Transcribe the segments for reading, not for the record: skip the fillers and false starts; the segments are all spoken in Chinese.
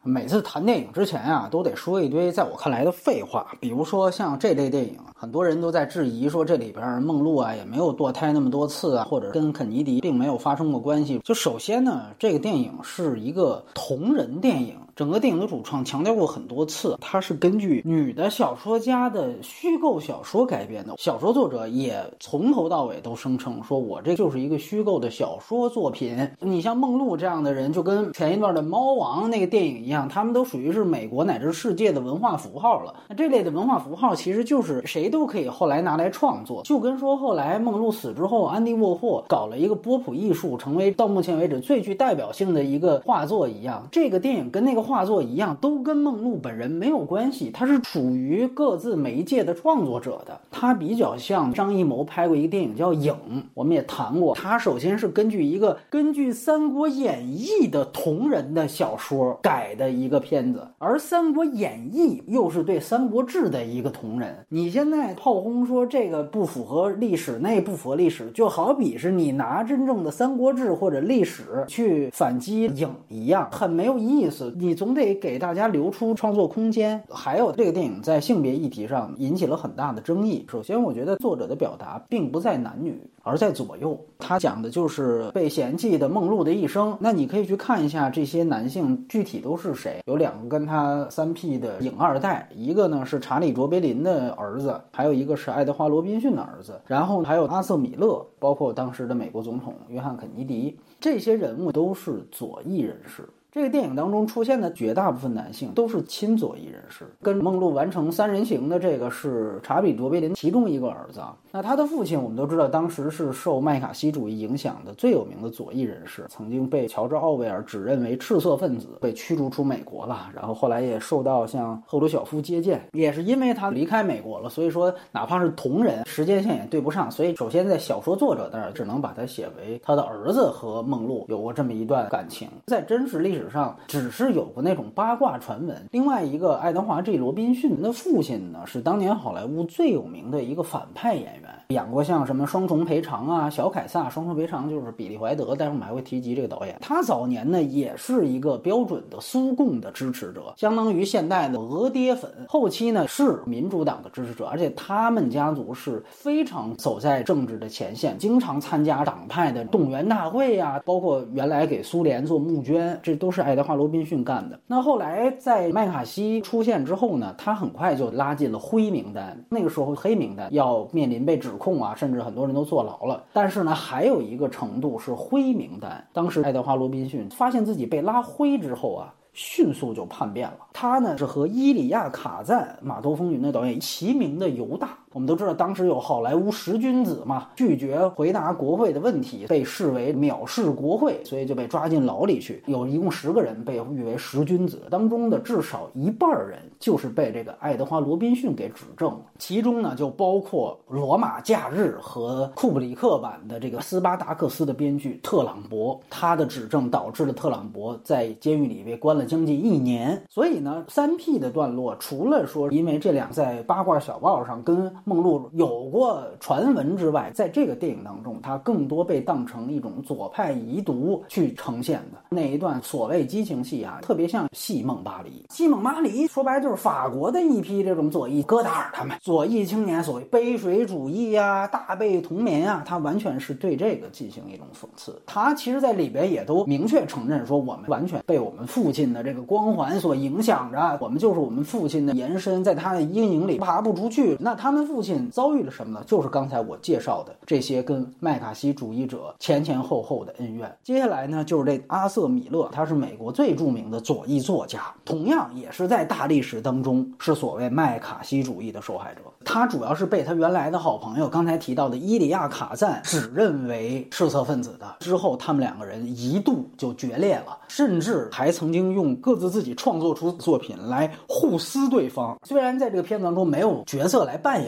每次谈电影之前啊，都得说一堆在我看来的废话。比如说像这类电影，很多人都在质疑说这里边梦露啊也没有堕胎那么多次啊，或者跟肯尼迪并没有发生过关系。就首先呢，这个电影是一个同人电影。整个电影的主创强调过很多次，它是根据女的小说家的虚构小说改编的。小说作者也从头到尾都声称说，我这就是一个虚构的小说作品。你像梦露这样的人，就跟前一段的猫王那个电影一样，他们都属于是美国乃至世界的文化符号了。那这类的文化符号其实就是谁都可以后来拿来创作，就跟说后来梦露死之后，安迪沃霍搞了一个波普艺术，成为到目前为止最具代表性的一个画作一样。这个电影跟那个画作一样，都跟梦露本人没有关系，他是属于各自媒介的创作者的。他比较像张艺谋拍过一个电影叫《影》，我们也谈过，他首先是根据《三国演义》的同人的小说改的一个片子，而《三国演义》又是对《三国志》的一个同人。你现在炮轰说这个不符合历史，那不符合历史，就好比是你拿真正的《三国志》或者历史去反击影一样，很没有意思。你总得给大家留出创作空间。还有这个电影在性别议题上引起了很大的争议。首先我觉得作者的表达并不在男女，而在左右。他讲的就是被嫌弃的梦露的一生。那你可以去看一下这些男性具体都是谁，有两个跟他3P 的影二代，一个呢是查理卓别林的儿子，还有一个是爱德华罗宾逊的儿子，然后还有阿瑟米勒，包括当时的美国总统约翰肯尼迪，这些人物都是左翼人士。这个电影当中出现的绝大部分男性都是亲左翼人士，跟梦露完成3人行的这个是查理卓别林其中一个儿子啊。那他的父亲我们都知道，当时是受麦卡锡主义影响的最有名的左翼人士，曾经被乔治奥威尔指认为赤色分子，被驱逐出美国了。然后后来也受到像赫鲁晓夫接见，也是因为他离开美国了，所以说哪怕是同人，时间线也对不上。所以首先在小说作者那儿只能把他写为他的儿子和梦露有过这么一段感情，在真实历史上只是有过那种八卦传闻。另外一个爱德华 G 罗宾逊的父亲呢，是当年好莱坞最有名的一个反派演员，演过像什么双重赔偿啊、小凯撒。双重赔偿就是比利怀德，待会儿我们还会提及这个导演。他早年呢也是一个标准的苏共的支持者，相当于现代的俄爹粉。后期呢是民主党的支持者，而且他们家族是非常走在政治的前线，经常参加党派的动员大会啊，包括原来给苏联做募捐，这都是爱德华罗宾逊干的。那后来在麦卡锡出现之后呢，他很快就拉进了灰名单。那个时候黑名单要面临被指控啊，甚至很多人都坐牢了。但是呢，还有一个程度是灰名单。当时爱德华罗宾逊发现自己被拉灰之后啊，迅速就叛变了。他呢是和伊里亚卡赞、码头风云的导演齐名的犹大。我们都知道当时有好莱坞10君子嘛，拒绝回答国会的问题，被视为藐视国会，所以就被抓进牢里去。一共10个人被誉为10君子，当中的至少一半人就是被这个爱德华罗宾逊给指证了。其中呢就包括罗马假日和库布里克版的这个斯巴达克斯的编剧特朗博，他的指证导致了特朗博在监狱里被关了将近1年。所以呢3P 的段落，除了说因为这俩在八卦小报上跟梦露有过传闻之外，在这个电影当中它更多被当成一种左派遗毒去呈现的。那一段所谓激情戏啊，特别像戏梦巴黎。戏梦巴黎说白就是法国的一批这种左翼戈达尔，他们左翼青年所谓杯水主义啊、大被同眠啊，他完全是对这个进行一种讽刺。他其实在里边也都明确承认说，我们完全被我们父亲的这个光环所影响着，我们就是我们父亲的延伸，在他的阴影里爬不出去。那他们父亲遭遇了什么呢？就是刚才我介绍的这些跟麦卡锡主义者前后后的恩怨。接下来呢就是这阿瑟米勒，他是美国最著名的左翼作家，同样也是在大历史当中是所谓麦卡锡主义的受害者。他主要是被他原来的好朋友刚才提到的伊里亚卡赞指认为赤色分子的，之后他们2个人一度就决裂了，甚至还曾经用各自自己创作出作品来互撕对方。虽然在这个片子当中没有角色来扮演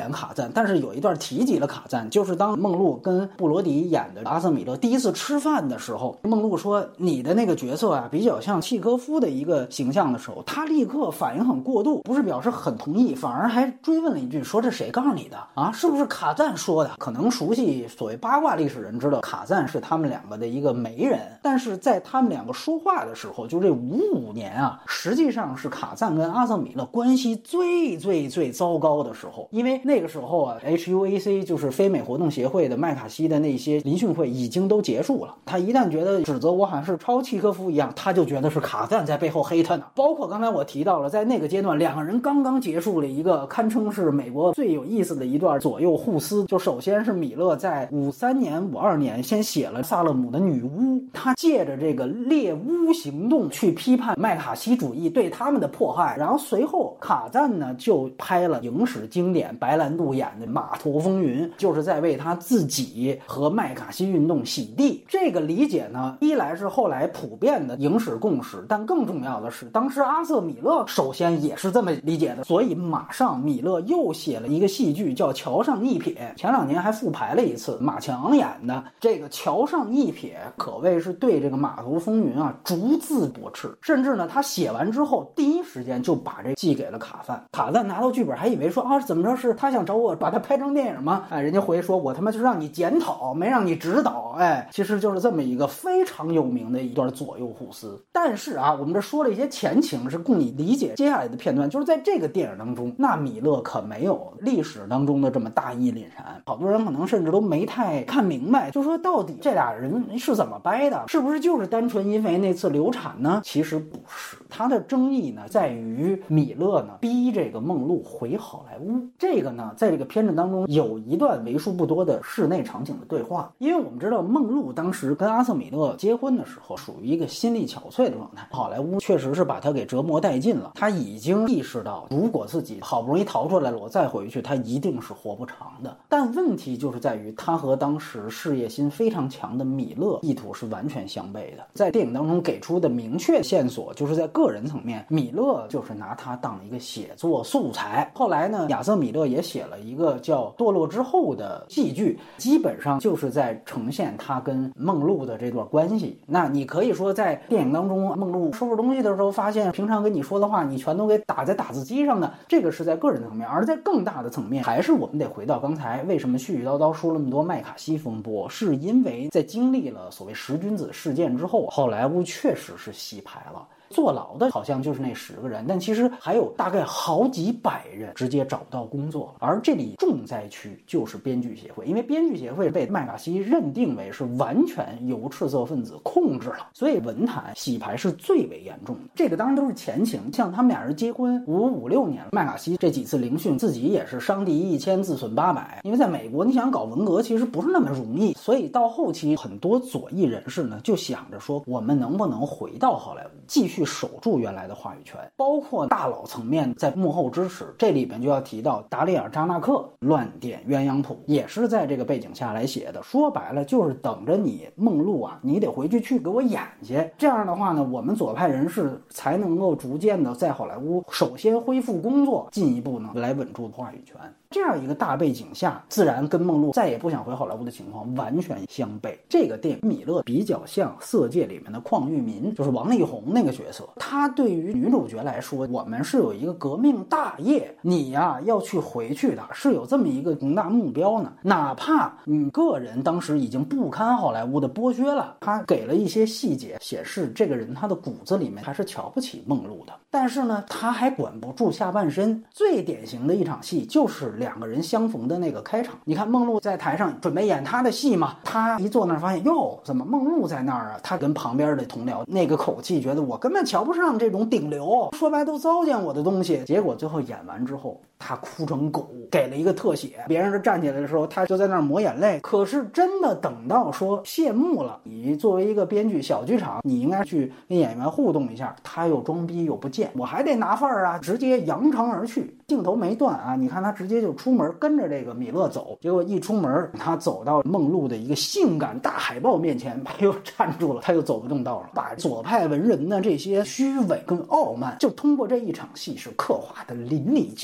演卡赞，但是有一段提及了卡赞，就是当梦露跟布罗迪演的阿瑟米勒第一次吃饭的时候，梦露说你的那个角色啊比较像契诃夫的一个形象的时候，他立刻反应很过度，不是表示很同意，反而还追问了一句，说这谁告诉你的啊？是不是卡赞说的？可能熟悉所谓八卦历史人知道卡赞是他们两个的一个媒人，但是在他们两个说话的时候，就这55年啊，实际上是卡赞跟阿瑟米勒关系最糟糕的时候。因为那个时候啊 HUAC 就是非美活动协会的麦卡锡的那些聆讯会已经都结束了，他一旦觉得指责我好像是抄契诃夫一样，他就觉得是卡赞在背后黑他呢。包括刚才我提到了，在那个阶段两个人刚刚结束了一个堪称是美国最有意思的一段左右互撕。就首先是米勒在53年52年先写了萨勒姆的女巫，他借着这个猎巫行动去批判麦卡锡主义对他们的迫害，然后随后卡赞呢就拍了影史经典白兰度演的《码头风云》，就是在为他自己和麦卡锡运动洗地。这个理解呢，一来是后来普遍的影史共识，但更重要的是当时阿瑟米勒首先也是这么理解的，所以马上米勒又写了一个戏剧叫《桥上一瞥》，前2年还复排了一次，马强演的。这个《桥上一瞥》可谓是对这个《码头风云》啊逐字驳斥，甚至呢他写完之后第一时间就把这寄给了卡赞。卡赞拿到剧本还以为说啊怎么着是他想找我把它拍成电影吗？人家回说我他妈就是让你检讨，没让你指导。其实就是这么一个非常有名的一段左右互撕。但是啊，我们这说了一些前情，是供你理解接下来的片段。就是在这个电影当中，那米勒可没有历史当中的这么大义凛然，好多人可能甚至都没太看明白，就说到底这俩人是怎么掰的，是不是就是单纯因为那次流产呢？其实不是，他的争议呢在于米勒呢逼这个梦露回好莱坞。这个呢在这个片子当中有一段为数不多的室内场景的对话，因为我们知道梦露当时跟阿瑟米勒结婚的时候属于一个心力憔悴的状态，好莱坞确实是把他给折磨殆尽了，他已经意识到如果自己好不容易逃出来了，我再回去他一定是活不长的。但问题就是在于他和当时事业心非常强的米勒意图是完全相悖的。在电影当中给出的明确线索就是在个人层面，米勒就是拿他当一个写作素材。后来呢，亚瑟米勒也写了一个叫《堕落之后》的戏剧，基本上就是在呈现他跟梦露的这段关系。那你可以说在电影当中，梦露收拾东西的时候发现平常跟你说的话你全都给打在打字机上的，这个是在个人层面。而在更大的层面，还是我们得回到刚才为什么絮絮叨叨说了那么多麦卡锡风波，是因为在经历了所谓十君子事件之后，好莱坞确实是洗牌了。坐牢的好像就是那10个人，但其实还有大概好几百人直接找不到工作。而这里重灾区就是编剧协会，因为编剧协会被麦卡锡认定为是完全由赤色分子控制了，所以文坛洗牌是最为严重的。这个当然都是前情，像他们俩人结婚55、56年了，麦卡锡这几次聆讯自己也是伤敌1000自损800，因为在美国你想搞文革其实不是那么容易，所以到后期很多左翼人士呢就想着说我们能不能回到好莱坞继续守住原来的话语权，包括大佬层面在幕后支持。这里边就要提到达里尔扎纳克乱点鸳鸯谱，也是在这个背景下来写的。说白了就是等着你梦露啊，你得回去给我演去。这样的话呢，我们左派人士才能够逐渐的在好莱坞首先恢复工作，进一步呢来稳住话语权。这样一个大背景下，自然跟梦露再也不想回好莱坞的情况完全相悖。这个电影米勒比较像《色戒》里面的邝裕民，就是王力宏那个角色。他对于女主角来说，我们是有一个革命大业，你呀要去回去的，是有这么一个宏大目标呢。哪怕你个人当时已经不堪好莱坞的剥削了，他给了一些细节显示这个人他的骨子里面还是瞧不起梦露的。但是呢，他还管不住下半身。最典型的一场戏就是两个人相逢的那个开场。你看梦露在台上准备演他的戏嘛，他一坐那儿发现哟，怎么梦露在那儿啊？他跟旁边的同僚那个口气，觉得我根本瞧不上这种顶流，说白都糟践我的东西。结果最后演完之后，他哭成狗，给了一个特写，别人站起来的时候，他就在那儿抹眼泪。可是真的等到说谢幕了，你作为一个编剧，小剧场你应该去跟演员互动一下，他又装逼又不见，我还得拿范儿啊，直接扬长而去，镜头没断啊，你看他直接就出门跟着这个米勒走，结果一出门，他走到梦露的一个性感大海报面前，他又站住了，他又走不动道了，把左派文人的这些虚伪跟傲慢，就通过这一场戏是刻画的淋漓尽致。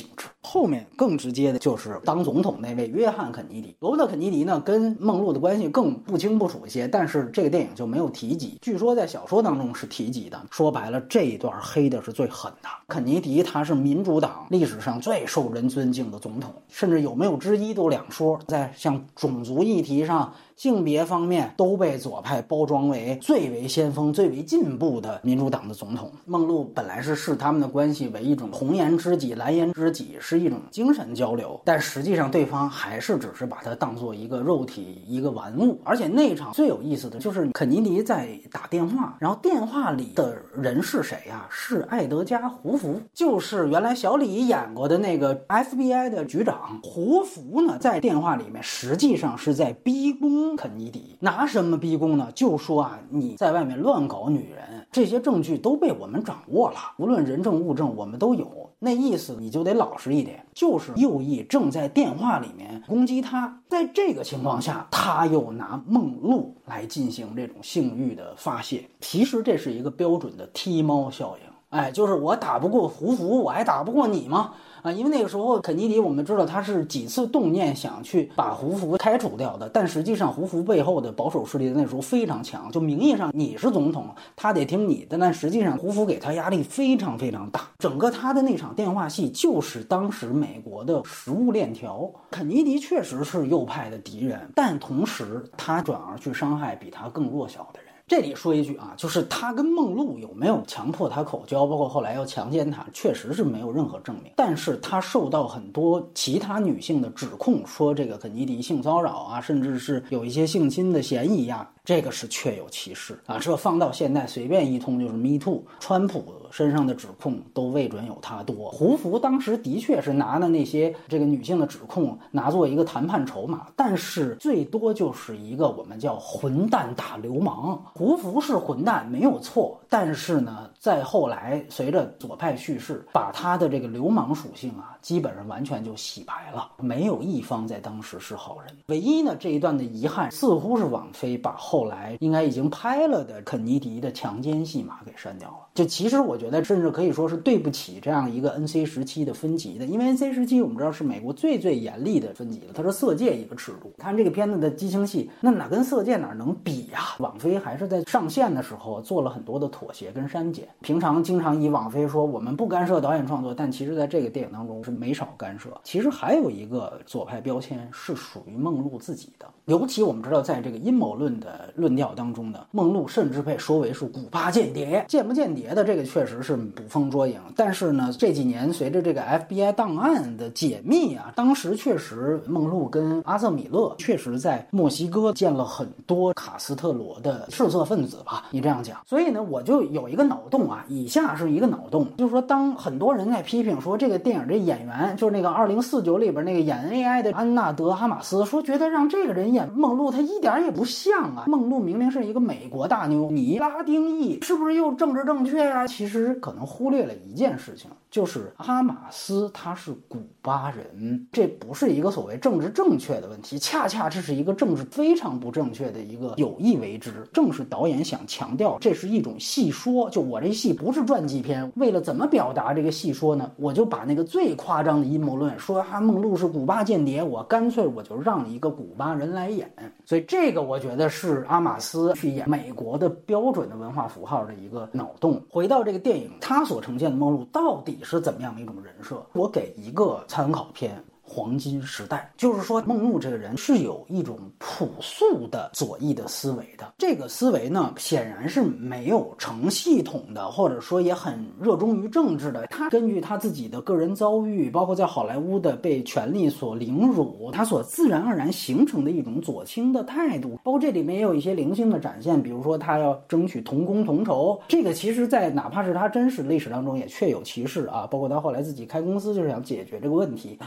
后面更直接的就是当总统那位约翰·肯尼迪。罗伯特·肯尼迪呢，跟梦露的关系更不清不楚一些，但是这个电影就没有提及。据说在小说当中是提及的。说白了，这一段黑的是最狠的。肯尼迪他是民主党历史上最受人尊敬的总统，甚至有没有之一都两说。在像种族议题上、性别方面都被左派包装为最为先锋、最为进步的民主党的总统。梦露本来是视他们的关系为一种红颜知己、蓝颜知己，是一种精神交流，但实际上对方还是只是把它当做一个肉体、一个玩物。而且那场最有意思的就是肯尼迪在打电话，然后电话里的人是谁呀？是艾德加·胡福，就是原来小李演过的那个 FBI 的局长。胡福呢，在电话里面实际上是在逼宫肯尼迪。拿什么逼宫呢？就说啊，你在外面乱搞女人，这些证据都被我们掌握了，无论人证物证我们都有，那意思你就得老实一点。就是右翼正在电话里面攻击他，在这个情况下他又拿梦露来进行这种性欲的发泄。其实这是一个标准的踢猫效应，就是我打不过胡福，我还打不过你吗？因为那个时候肯尼迪我们知道他是几次动念想去把胡福开除掉的，但实际上胡福背后的保守势力那时候非常强，就名义上你是总统，他得听你的，但实际上胡福给他压力非常非常大。整个他的那场电话戏就是当时美国的食物链条。肯尼迪确实是右派的敌人，但同时他转而去伤害比他更弱小的人。这里说一句啊，就是他跟梦露有没有强迫他口交，包括后来要强奸他，确实是没有任何证明。但是他受到很多其他女性的指控，说这个肯尼迪性骚扰啊，甚至是有一些性侵的嫌疑啊，这个是确有其事啊。这放到现在随便一通就是 Me Too， 川普身上的指控都未准有他多。胡福当时的确是拿了那些这个女性的指控拿做一个谈判筹码，但是最多就是一个我们叫混蛋打流氓。胡福是混蛋没有错，但是呢，在后来随着左派叙事，把他的这个流氓属性啊，基本上完全就洗白了，没有一方在当时是好人。唯一呢，这一段的遗憾似乎是网飞把后来应该已经拍了的肯尼迪的强奸戏码给删掉了。就其实我觉得甚至可以说是对不起这样一个 NC-17的分级的，因为 NC-17我们知道是美国最严厉的分级了，它是色戒一个尺度。看这个片子的激情戏，那哪跟色戒哪能比呀？网飞还是在上线的时候做了很多的妥协跟删减。平常经常以网飞说我们不干涉导演创作，但其实在这个电影当中是没少干涉。其实还有一个左派标签是属于梦露自己的，尤其我们知道在这个阴谋论的论调当中呢，梦露甚至被说为是古巴间谍。间不间谍的这个确实是捕风捉影，但是呢，这几年随着这个 FBI 档案的解密啊，当时确实梦露跟阿瑟米勒确实在墨西哥见了很多卡斯特罗的赤色分子吧，你这样讲。所以呢，我就有一个脑洞啊，以下是一个脑洞，就是说当很多人在批评说这个电影这演员就是那个2049里边那个演 AI 的安娜德哈马斯，说觉得让这个人演梦露他一点也不像啊，梦露明明是一个美国大妞，你拉丁裔是不是又政治正确啊？其实可能忽略了一件事情，就是哈马斯他是古巴人，这不是一个所谓政治正确的问题，恰恰这是一个政治非常不正确的一个有意为之。正是导演想强调这是一种戏说，就我这戏不是传记片，为了怎么表达这个戏说呢，我就把那个最夸张的阴谋论说梦露是古巴间谍，我干脆我就让一个古巴人来演。所以这个我觉得是阿马斯去演美国的标准的文化符号的一个脑洞。回到这个电影，它所呈现的梦露到底是怎么样的一种人设，我给一个参考片黄金时代，就是说梦露这个人是有一种朴素的左翼的思维的，这个思维呢显然是没有成系统的，或者说也很热衷于政治的。他根据他自己的个人遭遇，包括在好莱坞的被权力所凌辱，他所自然而然形成的一种左倾的态度，包括这里面也有一些零星的展现，比如说他要争取同工同酬，这个其实在哪怕是他真实历史当中也确有其事啊，包括他后来自己开公司就是想解决这个问题，他也阅读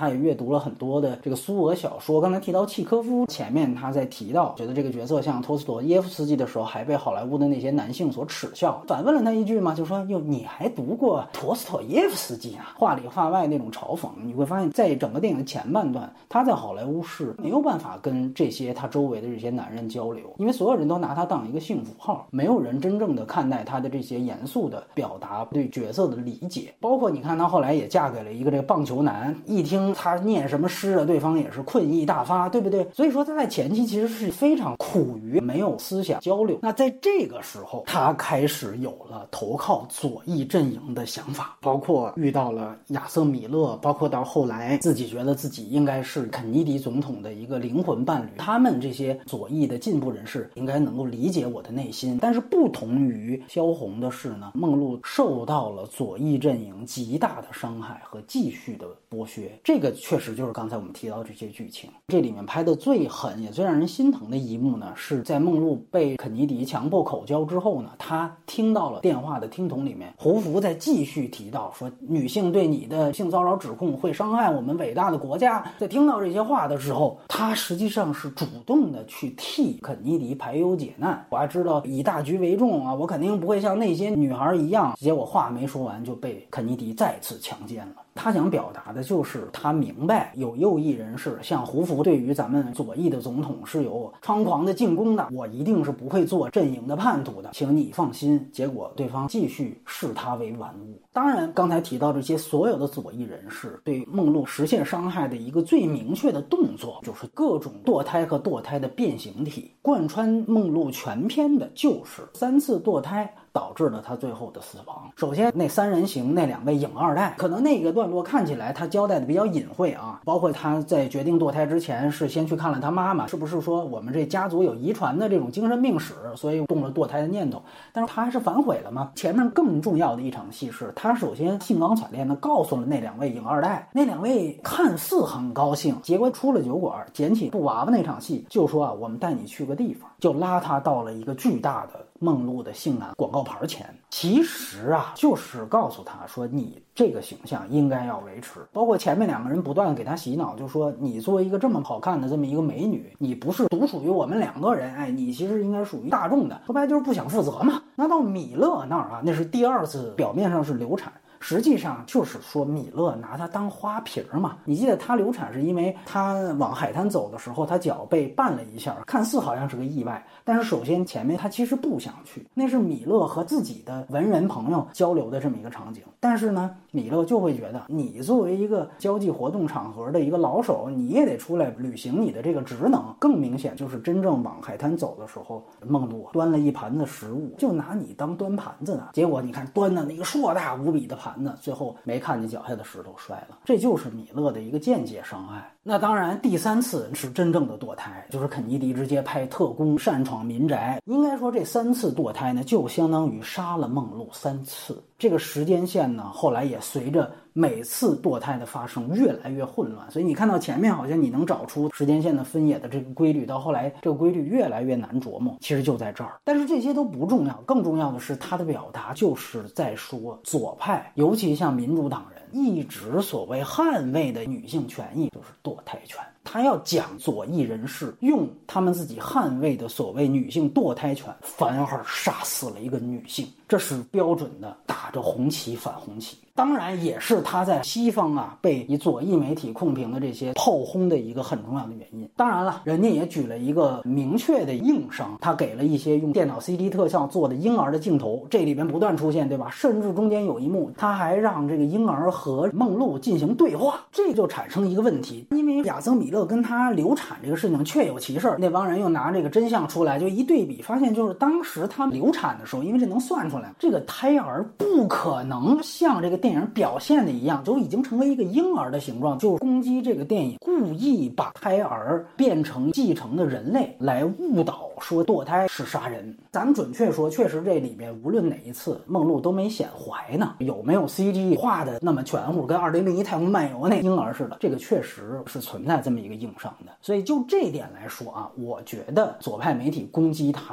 读了很多的这个苏俄小说，刚才提到契科夫，前面他在提到觉得这个角色像托斯妥耶夫斯基的时候，还被好莱坞的那些男性所耻笑，反问了他一句嘛，就说哟，你还读过陀思妥耶夫斯基啊？话里话外那种嘲讽，你会发现在整个电影的前半段，他在好莱坞是没有办法跟这些他周围的这些男人交流，因为所有人都拿他当一个性符号，没有人真正的看待他的这些严肃的表达对角色的理解。包括你看他后来也嫁给了一个这个棒球男，一听他念什么诗啊，对方也是困意大发，对不对？所以说他在前期其实是非常苦于没有思想交流。那在这个时候，他开始有了投靠左翼阵营的想法，包括遇到了亚瑟米勒，包括到后来自己觉得自己应该是肯尼迪总统的一个灵魂伴侣，他们这些左翼的进步人士应该能够理解我的内心。但是不同于萧红的是呢，梦露受到了左翼阵营极大的伤害和继续的剥削，这个确实就是刚才我们提到这些剧情。这里面拍的最狠也最让人心疼的一幕呢，是在梦露被肯尼迪强迫口交之后呢，他听到了电话的听筒里面胡佛在继续提到说女性对你的性骚扰指控会伤害我们伟大的国家。在听到这些话的时候，他实际上是主动的去替肯尼迪排忧解难。我还知道以大局为重啊，我肯定不会像那些女孩一样。结果话没说完就被肯尼迪再次强奸了。他想表达的就是他明白有右翼人士像胡佛对于咱们左翼的总统是有猖狂的进攻的，我一定是不会做阵营的叛徒的，请你放心。结果对方继续视他为玩物。当然刚才提到这些所有的左翼人士对梦露实现伤害的一个最明确的动作，就是各种堕胎和堕胎的变形体。贯穿梦露全篇的就是3次堕胎导致了他最后的死亡。首先那3人行那2位影二代，可能那个段落看起来他交代的比较隐晦啊，包括他在决定堕胎之前是先去看了他妈妈，是不是说我们这家族有遗传的这种精神病史，所以动了堕胎的念头。但是他还是反悔了嘛。前面更重要的一场戏是他首先兴高采烈的告诉了那2位影二代，那2位看似很高兴，结果出了酒馆捡起布娃娃那场戏就说啊，我们带你去个地方，就拉他到了一个巨大的梦露的性感广告牌前。其实啊就是告诉他说你这个形象应该要维持，包括前面2个人不断给他洗脑，就说你作为一个这么好看的这么一个美女，你不是独属于我们2个人，哎，你其实应该属于大众的，说白就是不想负责嘛。那到米勒那儿啊，那是第2次表面上是流产，实际上就是说米勒拿他当花瓶嘛。你记得他流产是因为他往海滩走的时候，他脚被绊了一下，看似好像是个意外，但是首先前面他其实不想去，那是米勒和自己的文人朋友交流的这么一个场景。但是呢，米勒就会觉得你作为一个交际活动场合的一个老手，你也得出来履行你的这个职能。更明显就是真正往海滩走的时候，梦露端了一盘子食物，就拿你当端盘子呢。结果你看端的那个硕大无比的盘子，最后没看见脚下的石头摔了。这就是米勒的一个间接伤害。那当然第3次是真正的堕胎，就是肯尼迪直接派特工擅闯民宅。应该说这3次堕胎呢，就相当于杀了梦露3次。这个时间线呢，后来也随着每次堕胎的发生越来越混乱，所以你看到前面好像你能找出时间线的分野的这个规律，到后来这个规律越来越难琢磨，其实就在这儿。但是这些都不重要，更重要的是他的表达就是在说左派，尤其像民主党人一直所谓捍卫的女性权益就是堕胎权。他要讲左翼人士用他们自己捍卫的所谓女性堕胎权，反而杀死了一个女性，这是标准的打着红旗反红旗。当然也是他在西方啊被以左翼媒体控评的这些炮轰的一个很重要的原因。当然了，人家也举了一个明确的硬伤，他给了一些用电脑 CG 特效做的婴儿的镜头，这里边不断出现，对吧？甚至中间有一幕他还让这个婴儿和梦露进行对话，这就产生一个问题，因为亚瑟米勒跟他流产这个事情确有其事，那帮人又拿这个真相出来，就一对比发现，就是当时他流产的时候，因为这能算出来，这个胎儿不可能像这个电影表现的一样，就已经成为一个婴儿的形状，就是攻击这个电影故意把胎儿变成继承的人类，来误导说堕胎是杀人。咱们准确说，确实这里面无论哪一次梦露都没显怀呢，有没有 CG 画的那么全乎，跟2001太空漫游那婴儿似的，这个确实是存在这么一个硬伤的。所以就这点来说啊，我觉得左派媒体攻击他呢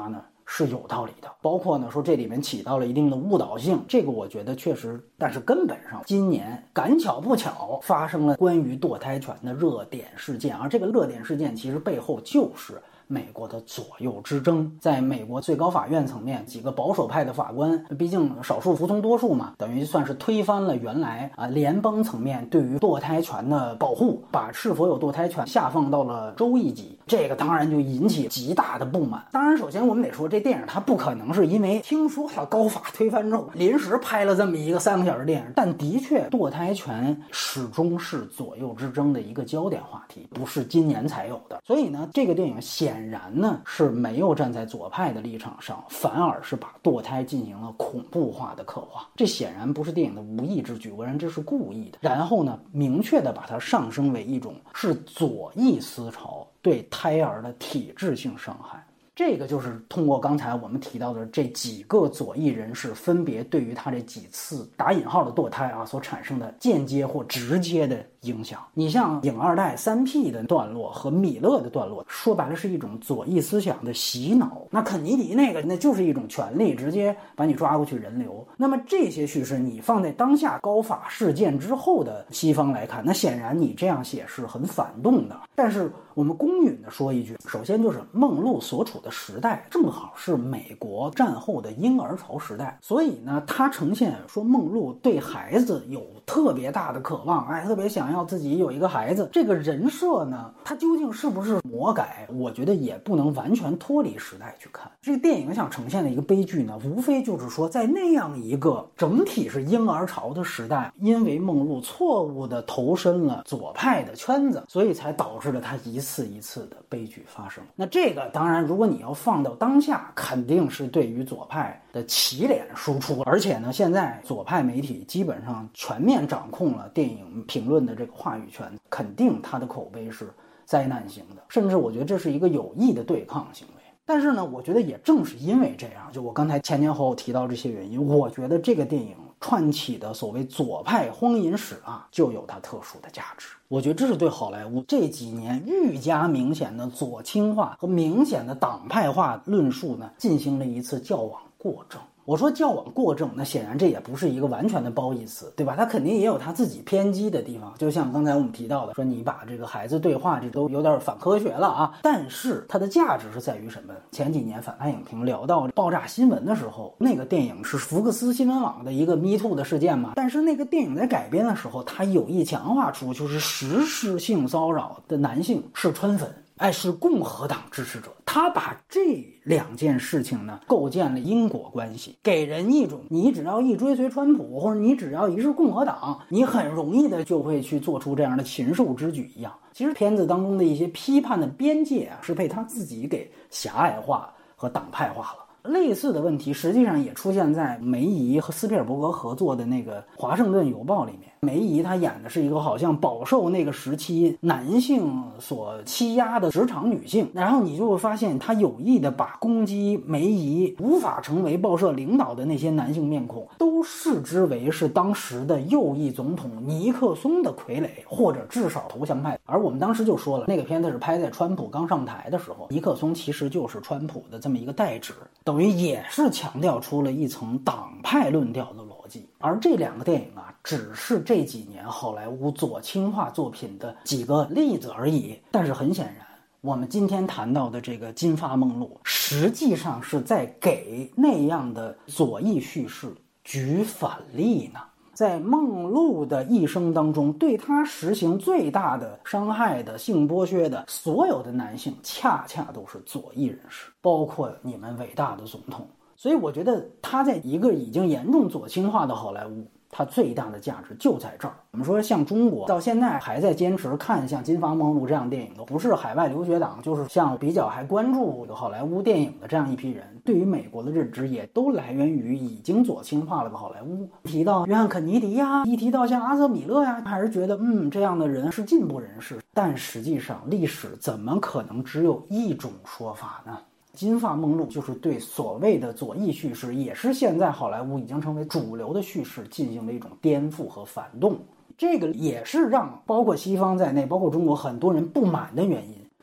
是有道理的，包括呢说这里面起到了一定的误导性，这个我觉得确实，但是根本上今年赶巧不巧发生了关于堕胎权的热点事件，而这个热点事件其实背后就是美国的左右之争。在美国最高法院层面，几个保守派的法官，毕竟少数服从多数嘛，等于算是推翻了原来联邦层面对于堕胎权的保护，把是否有堕胎权下放到了州一级，这个当然就引起极大的不满。当然首先我们得说，这电影它不可能是因为听说了高法推翻之后临时拍了这么一个3个小时电影，但的确堕胎权始终是左右之争的一个焦点话题，不是今年才有的。所以呢，这个电影显然呢是没有站在左派的立场上，反而是把堕胎进行了恐怖化的刻画，这显然不是电影的无意之举，我认为这是故意的。然后呢，明确的把它上升为一种是左翼思潮对胎儿的体制性伤害。这个就是通过刚才我们提到的这几个左翼人士分别对于他这几次打引号的堕胎所产生的间接或直接的影响。你像影二代3P 的段落和米勒的段落，说白了是一种左翼思想的洗脑。那肯尼迪那就是一种权力，直接把你抓过去人流。那么这些叙事你放在当下高法事件之后的西方来看，那显然你这样写是很反动的。但是我们公允的说一句，首先就是梦露所处的时代正好是美国战后的婴儿潮时代，所以呢，它呈现说梦露对孩子有特别大的渴望，特别想要自己有一个孩子，这个人设呢，它究竟是不是魔改，我觉得也不能完全脱离时代去看。这个电影想呈现的一个悲剧呢，无非就是说在那样一个整体是婴儿潮的时代，因为梦露错误的投身了左派的圈子，所以才导致了他一次一次的悲剧发生。那这个当然如果你要放到当下，肯定是对于左派的起脸输出，而且呢，现在左派媒体基本上全面掌控了电影评论的这个话语权，肯定他的口碑是灾难性的，甚至我觉得这是一个有意的对抗行为。但是呢，我觉得也正是因为这样，就我刚才前后提到这些原因，我觉得这个电影串起的所谓左派荒淫史就有它特殊的价值。我觉得这是对好莱坞这几年愈加明显的左倾化和明显的党派化论述呢，进行了一次矫枉过正。我说矫枉过正，那显然这也不是一个完全的褒义词，对吧？他肯定也有他自己偏激的地方，就像刚才我们提到的，说你把这个孩子对话这都有点反科学了但是它的价值是在于什么？前几年反派影评聊到爆炸新闻的时候，那个电影是福克斯新闻网的一个 Me Too 的事件嘛，但是那个电影在改编的时候，它有意强化出就是实施性骚扰的男性是川粉，是共和党支持者。他把这两件事情呢构建了因果关系，给人一种你只要一追随川普，或者你只要一是共和党，你很容易的就会去做出这样的禽兽之举一样。其实片子当中的一些批判的边界是被他自己给狭隘化和党派化了。类似的问题实际上也出现在梅姨和斯皮尔伯格合作的那个《华盛顿邮报》里面。梅姨她演的是一个好像饱受那个时期男性所欺压的职场女性，然后你就会发现她有意的把攻击梅姨无法成为报社领导的那些男性面孔都视之为是当时的右翼总统尼克松的傀儡，或者至少投降派。而我们当时就说了，那个片子是拍在川普刚上台的时候，尼克松其实就是川普的这么一个代指，等于也是强调出了一层党派论调的逻辑。而这两个电影只是这几年好莱坞左倾化作品的几个例子而已。但是很显然，我们今天谈到的这个金发梦露实际上是在给那样的左翼叙事举反例呢。在梦露的一生当中，对她实行最大的伤害的性剥削的所有的男性恰恰都是左翼人士，包括你们伟大的总统。所以我觉得他在一个已经严重左倾化的好莱坞，它最大的价值就在这儿。我们说像中国到现在还在坚持看像金发梦露这样电影的，不是海外留学党，就是像比较还关注好莱坞电影的这样一批人，对于美国的认知也都来源于已经左倾化了的好莱坞。提到约翰肯尼迪一提到像阿瑟米勒还是觉得这样的人是进步人士。但实际上历史怎么可能只有一种说法呢？金发梦露就是对所谓的左翼叙事，也是现在好莱坞已经成为主流的叙事进行了一种颠覆和反动。这个也是让包括西方在内，包括中国很多人不满的原因。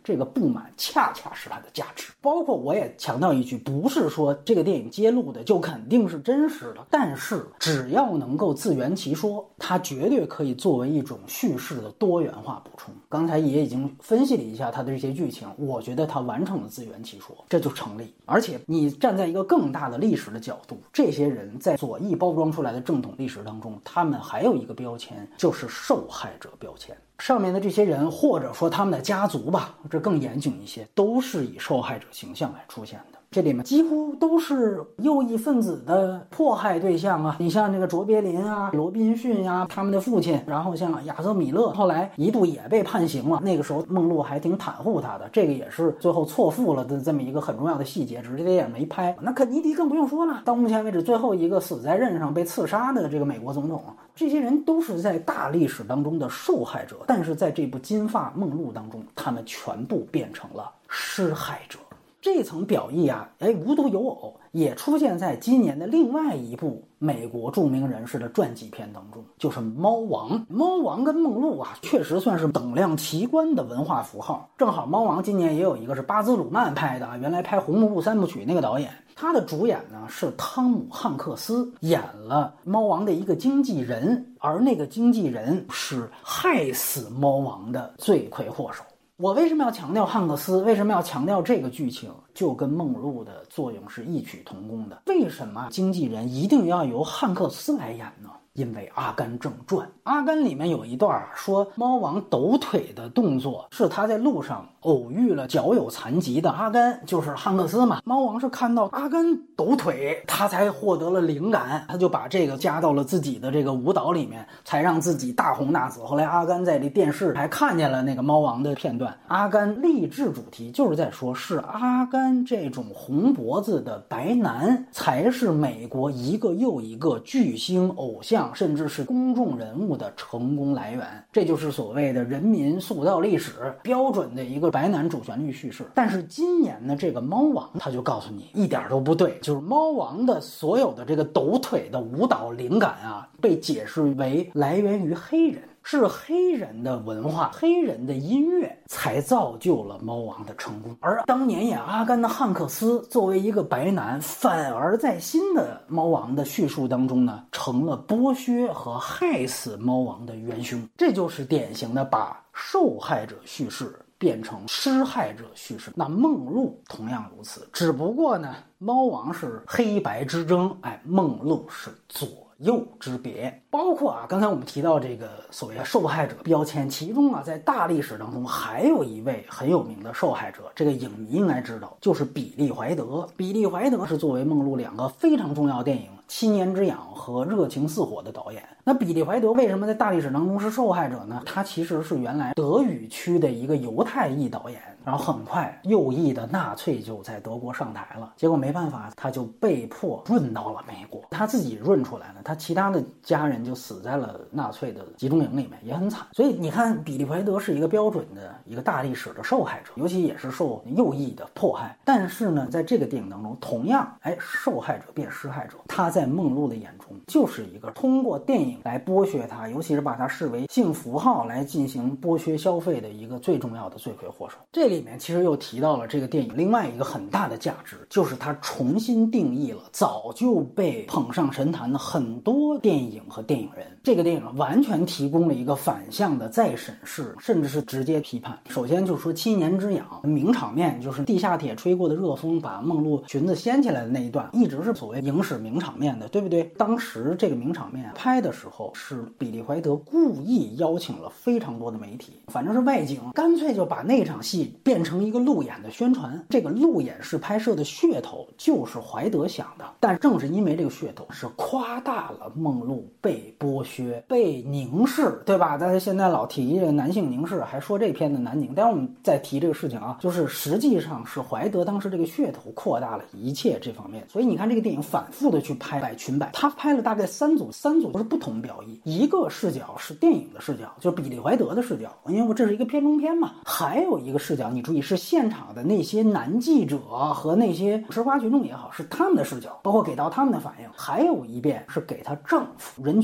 这个不满恰恰是它的价值。包括我也强调一句，不是说这个电影揭露的就肯定是真实的，但是只要能够自圆其说，它绝对可以作为一种叙事的多元化补充。刚才也已经分析了一下它的这些剧情，我觉得它完成了自圆其说，这就成立。而且你站在一个更大的历史的角度，这些人在左翼包装出来的正统历史当中，他们还有一个标签，就是受害者标签。上面的这些人，或者说他们的家族吧，这更严谨一些，都是以受害者形象来出现的。这里面几乎都是右翼分子的迫害对象啊，你像这个卓别林啊、罗宾逊啊，他们的父亲，然后像亚瑟米勒，后来一度也被判刑了，那个时候梦露还挺袒护他的，这个也是最后错付了的这么一个很重要的细节，只是这电影没拍。那肯尼迪更不用说了，到目前为止最后一个死在任上被刺杀的这个美国总统，这些人都是在大历史当中的受害者，但是在这部金发梦露当中，他们全部变成了施害者。这层表意啊，无独有偶，也出现在今年的另外一部美国著名人士的传记片当中，就是《猫王》。猫王跟梦露啊，确实算是等量齐观的文化符号。正好猫王今年也有一个是巴兹鲁曼拍的，原来拍《红幕布三部曲》那个导演，他的主演呢是汤姆汉克斯，演了猫王的一个经纪人，而那个经纪人是害死猫王的罪魁祸首。我为什么要强调汉克斯？为什么要强调这个剧情？就跟梦露的作用是异曲同工的。为什么经纪人一定要由汉克斯来演呢？因为《阿甘正传》，阿甘里面有一段说猫王抖腿的动作是他在路上偶遇了脚有残疾的阿甘，就是汉克斯嘛。猫王是看到阿甘抖腿，他才获得了灵感，他就把这个加到了自己的这个舞蹈里面，才让自己大红大紫。后来阿甘在这电视还看见了那个猫王的片段。阿甘励志主题就是在说，是阿甘这种红脖子的白男才是美国一个又一个巨星偶像甚至是公众人物的成功来源。这就是所谓的人民塑造历史标准的一个白男主旋律叙事。但是今年的这个猫王他就告诉你一点都不对，就是猫王的所有的这个抖腿的舞蹈灵感啊，被解释为来源于黑人，是黑人的文化、黑人的音乐才造就了猫王的成功。而当年演阿甘的汉克斯作为一个白男，反而在新的猫王的叙述当中呢，成了剥削和害死猫王的元凶。这就是典型的把受害者叙事变成施害者叙事。那梦露同样如此，只不过呢，猫王是黑白之争，梦露是左右之别。包括刚才我们提到这个所谓的受害者标签，其中在大历史当中还有一位很有名的受害者，这个影迷应该知道，就是比利怀德。比利怀德是作为梦露两个非常重要的电影《七年之痒》和《热情似火》的导演。那比利怀德为什么在大历史当中是受害者呢？他其实是原来德语区的一个犹太裔导演，然后很快右翼的纳粹就在德国上台了，结果没办法，他就被迫润到了美国。他自己润出来了，他其他的家人就死在了纳粹的集中营里面，也很惨。所以你看，比利怀德是一个标准的一个大历史的受害者，尤其也是受右翼的迫害。但是呢，在这个电影当中，同样受害者变施害者，他在梦露的眼中就是一个通过电影来剥削他，尤其是把他视为性符号来进行剥削消费的一个最重要的罪魁祸首。这里面其实又提到了这个电影另外一个很大的价值，就是它重新定义了早就被捧上神坛的很多电影和电影人。这个电影完全提供了一个反向的再审视，甚至是直接批判。首先就说七年之痒名场面，就是地下铁吹过的热风把梦露裙子掀起来的那一段，一直是所谓影史名场面的，对不对？当时这个名场面拍的时候，是比利怀德故意邀请了非常多的媒体，反正是外景，干脆就把那场戏变成一个路演的宣传。这个路演式拍摄的噱头就是怀德想的，但正是因为这个噱头是夸大了梦露被剥削、被凝视，对吧？大家现在老提这个男性凝视，还说这片的男凝，但是我们再提这个事情就是实际上是怀德当时这个噱头扩大了一切这方面。所以你看这个电影反复的去拍百裙摆，他拍了大概三组都是不同表意，一个视角是电影的视角，就是比利怀德的视角，因为这是一个片中片嘛。还有一个视角，你注意是现场的那些男记者和那些吃瓜群众也好，是他们的视角，包括给到他们的反应。还有一遍是给他丈夫人群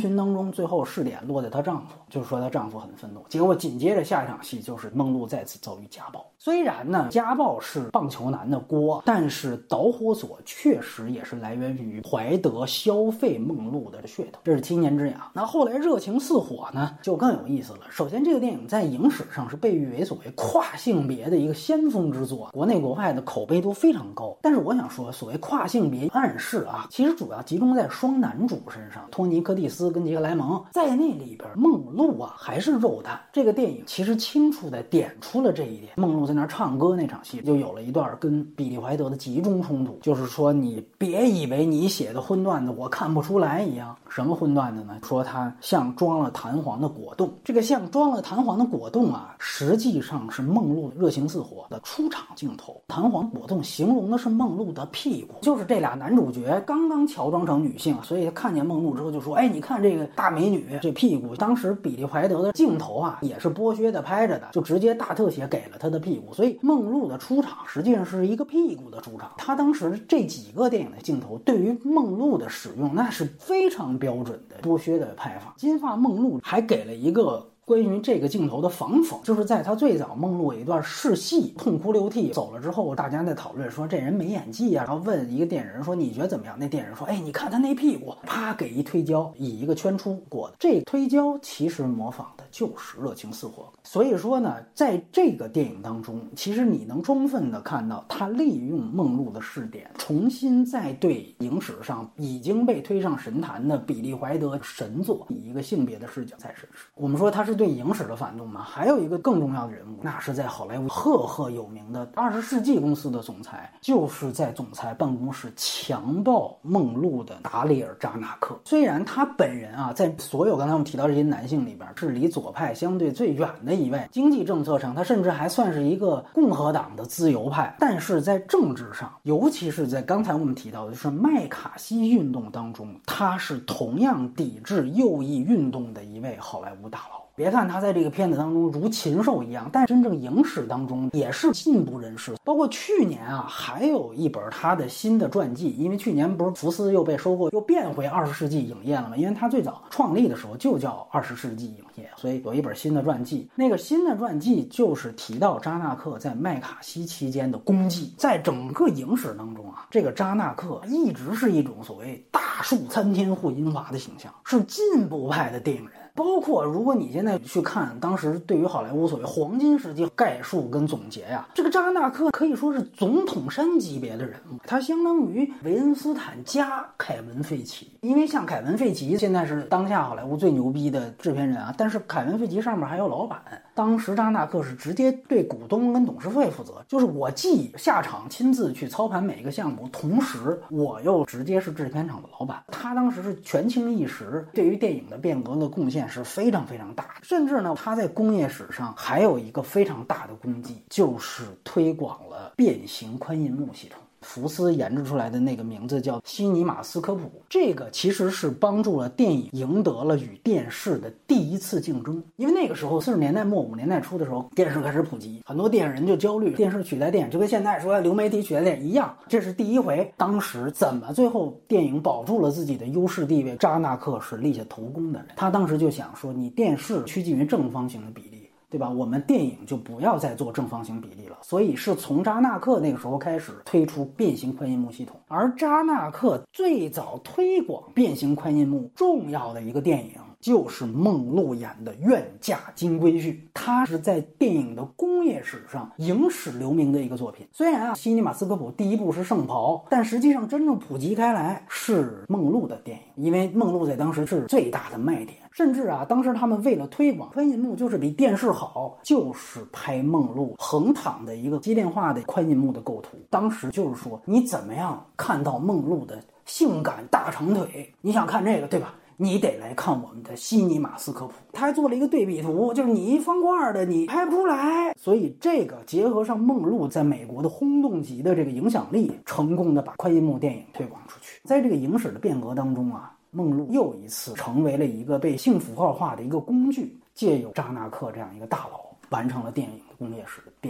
群当中，最后试点落在她丈夫，就是说她丈夫很愤怒。结果紧接着下一场戏就是梦露再次遭遇家暴。虽然呢家暴是棒球男的锅，但是导火索确实也是来源于怀德消费梦露的噱头，这是7年之痒。那后来热情似火呢就更有意思了。首先这个电影在影史上是被誉为所谓跨性别的一个先锋之作，国内国外的口碑都非常高。但是我想说，所谓跨性别暗示啊，其实主要集中在双男主身上，托尼·柯蒂斯跟杰克·莱蒙。在那里边梦露啊还是肉蛋。这个电影其实清楚地点出了这一点。梦露在那唱歌那场戏就有了一段跟比利怀德的集中冲突，就是说你别以为你写的荤段子我看不出来一样。什么荤段子呢？说他像装了弹簧的果冻。这个像装了弹簧的果冻啊，实际上是梦露热情似火的出场镜头。弹簧果冻形容的是梦露的屁股，就是这俩男主角刚刚乔装成女性，所以看见梦露之后就说，哎，你看这个大美女这屁股。当时比利怀德的镜头啊也是剥削的拍着的，就直接大特写给了他的屁股。所以梦露的出场实际上是一个屁股的出场。他当时这几个电影的镜头对于梦露的使用那是非常标准的剥削的拍法。金发梦露还给了一个关于这个镜头的仿讽，就是在他最早梦露有一段试戏痛哭流涕走了之后，大家在讨论说这人没演技啊，然后问一个电影人说你觉得怎么样？那电影人说，哎，你看他那屁股，啪给一推胶，以一个圈出过的。这推胶其实模仿的就是热情似火。所以说呢，在这个电影当中，其实你能充分的看到他利用梦露的试点，重新再对影史上已经被推上神坛的比利怀德神作以一个性别的视角再审视。我们说他是对影史的反动嘛，还有一个更重要的人物，那是在好莱坞赫赫有名的20世纪公司的总裁，就是在总裁办公室强暴梦露的达里尔·扎纳克。虽然他本人啊，在所有刚才我们提到这些男性里边是离左派相对最远的一位，经济政策上他甚至还算是一个共和党的自由派，但是在政治上，尤其是在刚才我们提到的就是麦卡锡运动当中，他是同样抵制右翼运动的一位好莱坞大佬。别看他在这个片子当中如禽兽一样，但真正影史当中也是进步人士。包括去年啊，还有一本他的新的传记，因为去年不是福斯又被收购，又变回20世纪影业了吗？因为他最早创立的时候就叫20世纪影业，所以有一本新的传记。那个新的传记就是提到扎纳克在麦卡锡期间的功绩。在整个影史当中啊，这个扎纳克一直是一种所谓大树参天护银华的形象，是进步派的电影人。包括如果你现在去看当时对于好莱坞所谓黄金时期概述跟总结呀，这个扎纳克可以说是总统山级别的人物，他相当于维恩斯坦加凯文费奇。因为像凯文费奇现在是当下好莱坞最牛逼的制片人啊，但是凯文费奇上面还有老板。当时扎纳克是直接对股东跟董事会负责，就是我既下场亲自去操盘每一个项目，同时我又直接是制片厂的老板。他当时是权倾一时，对于电影的变革的贡献是非常非常大。甚至呢，他在工业史上还有一个非常大的功绩，就是推广了变形宽银幕系统。福斯研制出来的那个名字叫西尼马斯科普，这个其实是帮助了电影赢得了与电视的第一次竞争。因为那个时候40年代末50年代初的时候，电视开始普及，很多电影人就焦虑电视取代电影，就跟现在说流媒体取代电影一样，这是第一回。当时怎么最后电影保住了自己的优势地位，扎纳克是立下头功的人。他当时就想说，你电视趋近于正方形的比例，对吧？我们电影就不要再做正方形比例了。所以是从扎纳克那个时候开始推出变形宽银幕系统。而扎纳克最早推广变形宽银幕重要的一个电影就是梦露演的《愿嫁金龟婿》，它是在电影的工业史上影史留名的一个作品。虽然啊，西尼马斯科普第一部是圣袍，但实际上真正普及开来是梦露的电影，因为梦露在当时是最大的卖点。甚至啊，当时他们为了推广宽银幕就是比电视好，就是拍梦露横躺的一个机电化的宽银幕的构图。当时就是说，你怎么样看到梦露的性感大长腿，你想看这个对吧？你得来看我们的西尼马斯科普。他还做了一个对比图，就是你一方块的你拍不出来。所以这个结合上梦露在美国的轰动级的这个影响力，成功的把宽银幕电影推广出去。在这个影史的变革当中啊，梦露又一次成为了一个被性符号化的一个工具，借由扎纳克这样一个大佬完成了电影工业史的变革。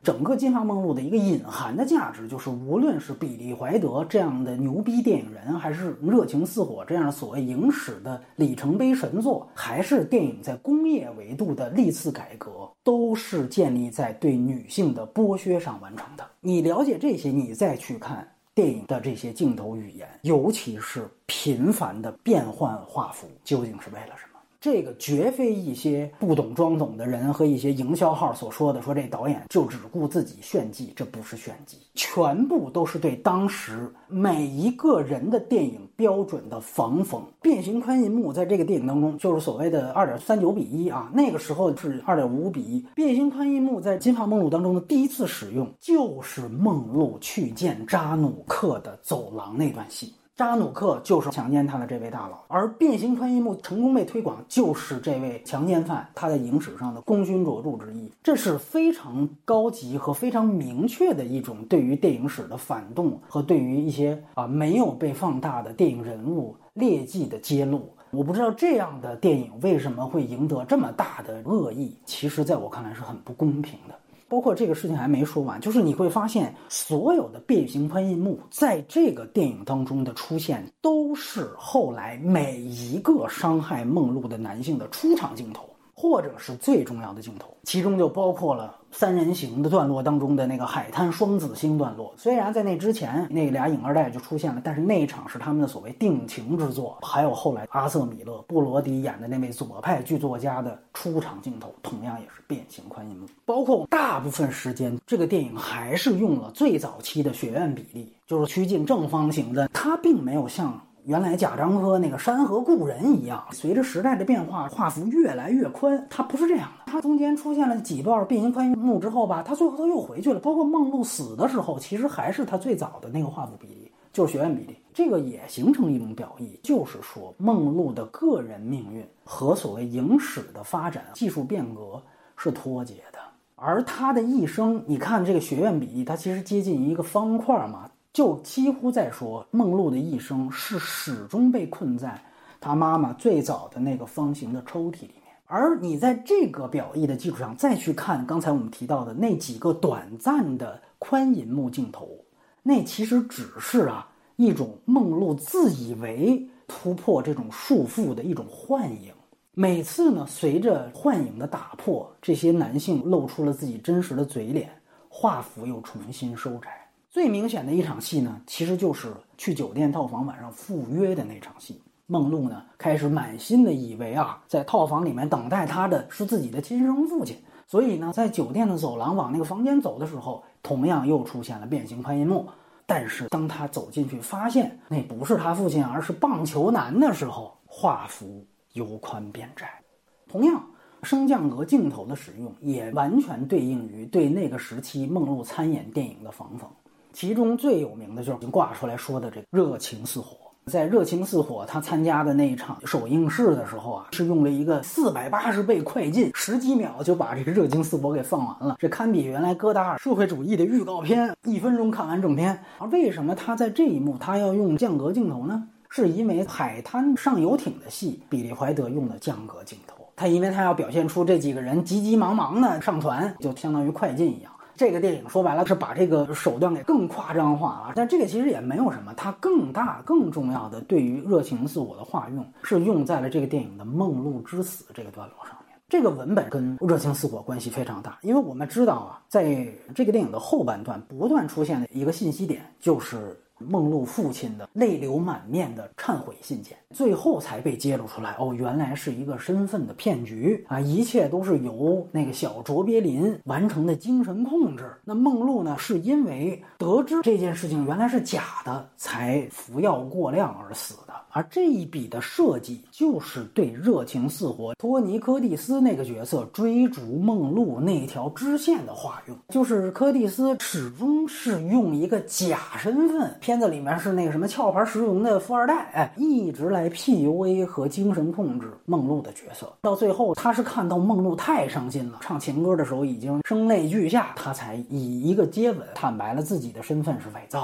整个《金发梦露》的一个隐含的价值，就是无论是比利怀德这样的牛逼电影人，还是热情似火这样的所谓影史的里程碑神作，还是电影在工业维度的历次改革，都是建立在对女性的剥削上完成的。你了解这些，你再去看电影的这些镜头语言，尤其是频繁的变换画幅，究竟是为了什么？这个绝非一些不懂装懂的人和一些营销号所说的，说这导演就只顾自己炫技，这不是炫技，全部都是对当时每一个人的电影标准的仿讽。变形宽银幕在这个电影当中就是所谓的 2.39:1啊，那个时候是 2.55:1。变形宽银幕在金发梦露当中的第一次使用，就是梦露去见扎努克的走廊那段戏。扎努克就是强奸他的这位大佬，而变形宽银幕成功被推广，就是这位强奸犯他在影史上的功勋卓著之一。这是非常高级和非常明确的一种对于电影史的反动和对于一些没有被放大的电影人物劣迹的揭露。我不知道这样的电影为什么会赢得这么大的恶意，其实在我看来是很不公平的。包括这个事情还没说完，就是你会发现所有的变形宽银幕在这个电影当中的出现，都是后来每一个伤害梦露的男性的出场镜头，或者是最重要的镜头，其中就包括了三人行的段落当中的那个海滩双子星段落。虽然在那之前那俩影二代就出现了，但是那一场是他们的所谓定情之作。还有后来阿瑟米勒、布罗迪演的那位左派剧作家的出场镜头，同样也是变形宽银幕。包括大部分时间这个电影还是用了最早期的学院比例，就是趋近正方形的，它并没有像原来贾樟柯那个山河故人一样，随着时代的变化，画幅越来越宽，它不是这样的。它中间出现了几段变形宽银幕之后吧，它最后又回去了。包括梦露死的时候，其实还是它最早的那个画幅比例，就是学院比例。这个也形成一种表意，就是说梦露的个人命运和所谓影史的发展、技术变革是脱节的。而他的一生，你看这个学院比例，它其实接近一个方块嘛，就几乎在说梦露的一生是始终被困在他妈妈最早的那个方形的抽屉里面。而你在这个表意的基础上再去看刚才我们提到的那几个短暂的宽银幕镜头，那其实只是一种梦露自以为突破这种束缚的一种幻影。每次呢，随着幻影的打破，这些男性露出了自己真实的嘴脸，画幅又重新收窄。最明显的一场戏呢，其实就是去酒店套房晚上赴约的那场戏。梦露呢，开始满心的以为在套房里面等待他的是自己的亲生父亲，所以呢，在酒店的走廊往那个房间走的时候，同样又出现了变形宽银幕。但是当他走进去发现那不是他父亲，而是棒球男的时候，画幅由宽变窄。同样，升降格镜头的使用也完全对应于对那个时期梦露参演电影的仿讽。其中最有名的就是挂出来说的这个热情似火。在热情似火他参加的那一场首映式的时候是用了一个480倍快进，10几秒就把这个热情似火给放完了。这堪比原来戈达尔社会主义的预告片，1分钟看完整篇。而为什么他在这一幕他要用降格镜头呢？是因为海滩上游艇的戏，比利怀德用的降格镜头。因为他要表现出这几个人急急忙忙的上船，就相当于快进一样。这个电影说白了是把这个手段给更夸张化了，但这个其实也没有什么，它更大更重要的对于热情似火的化用是用在了这个电影的梦露之死这个段落上面。这个文本跟热情似火关系非常大，因为我们知道在这个电影的后半段不断出现的一个信息点，就是梦露父亲的泪流满面的忏悔信件，最后才被揭露出来，原来是一个身份的骗局一切都是由那个小卓别林完成的精神控制。那梦露呢，是因为得知这件事情原来是假的，才服药过量而死的。而这一笔的设计就是对热情似火托尼柯蒂斯那个角色追逐梦露那条支线的化用，就是柯蒂斯始终是用一个假身份，片子里面是那个什么壳牌石油的富二代，一直来 PUA 和精神控制梦露的角色。到最后他是看到梦露太伤心了，唱情歌的时候已经声泪俱下，他才以一个接吻坦白了自己的身份是伪造的。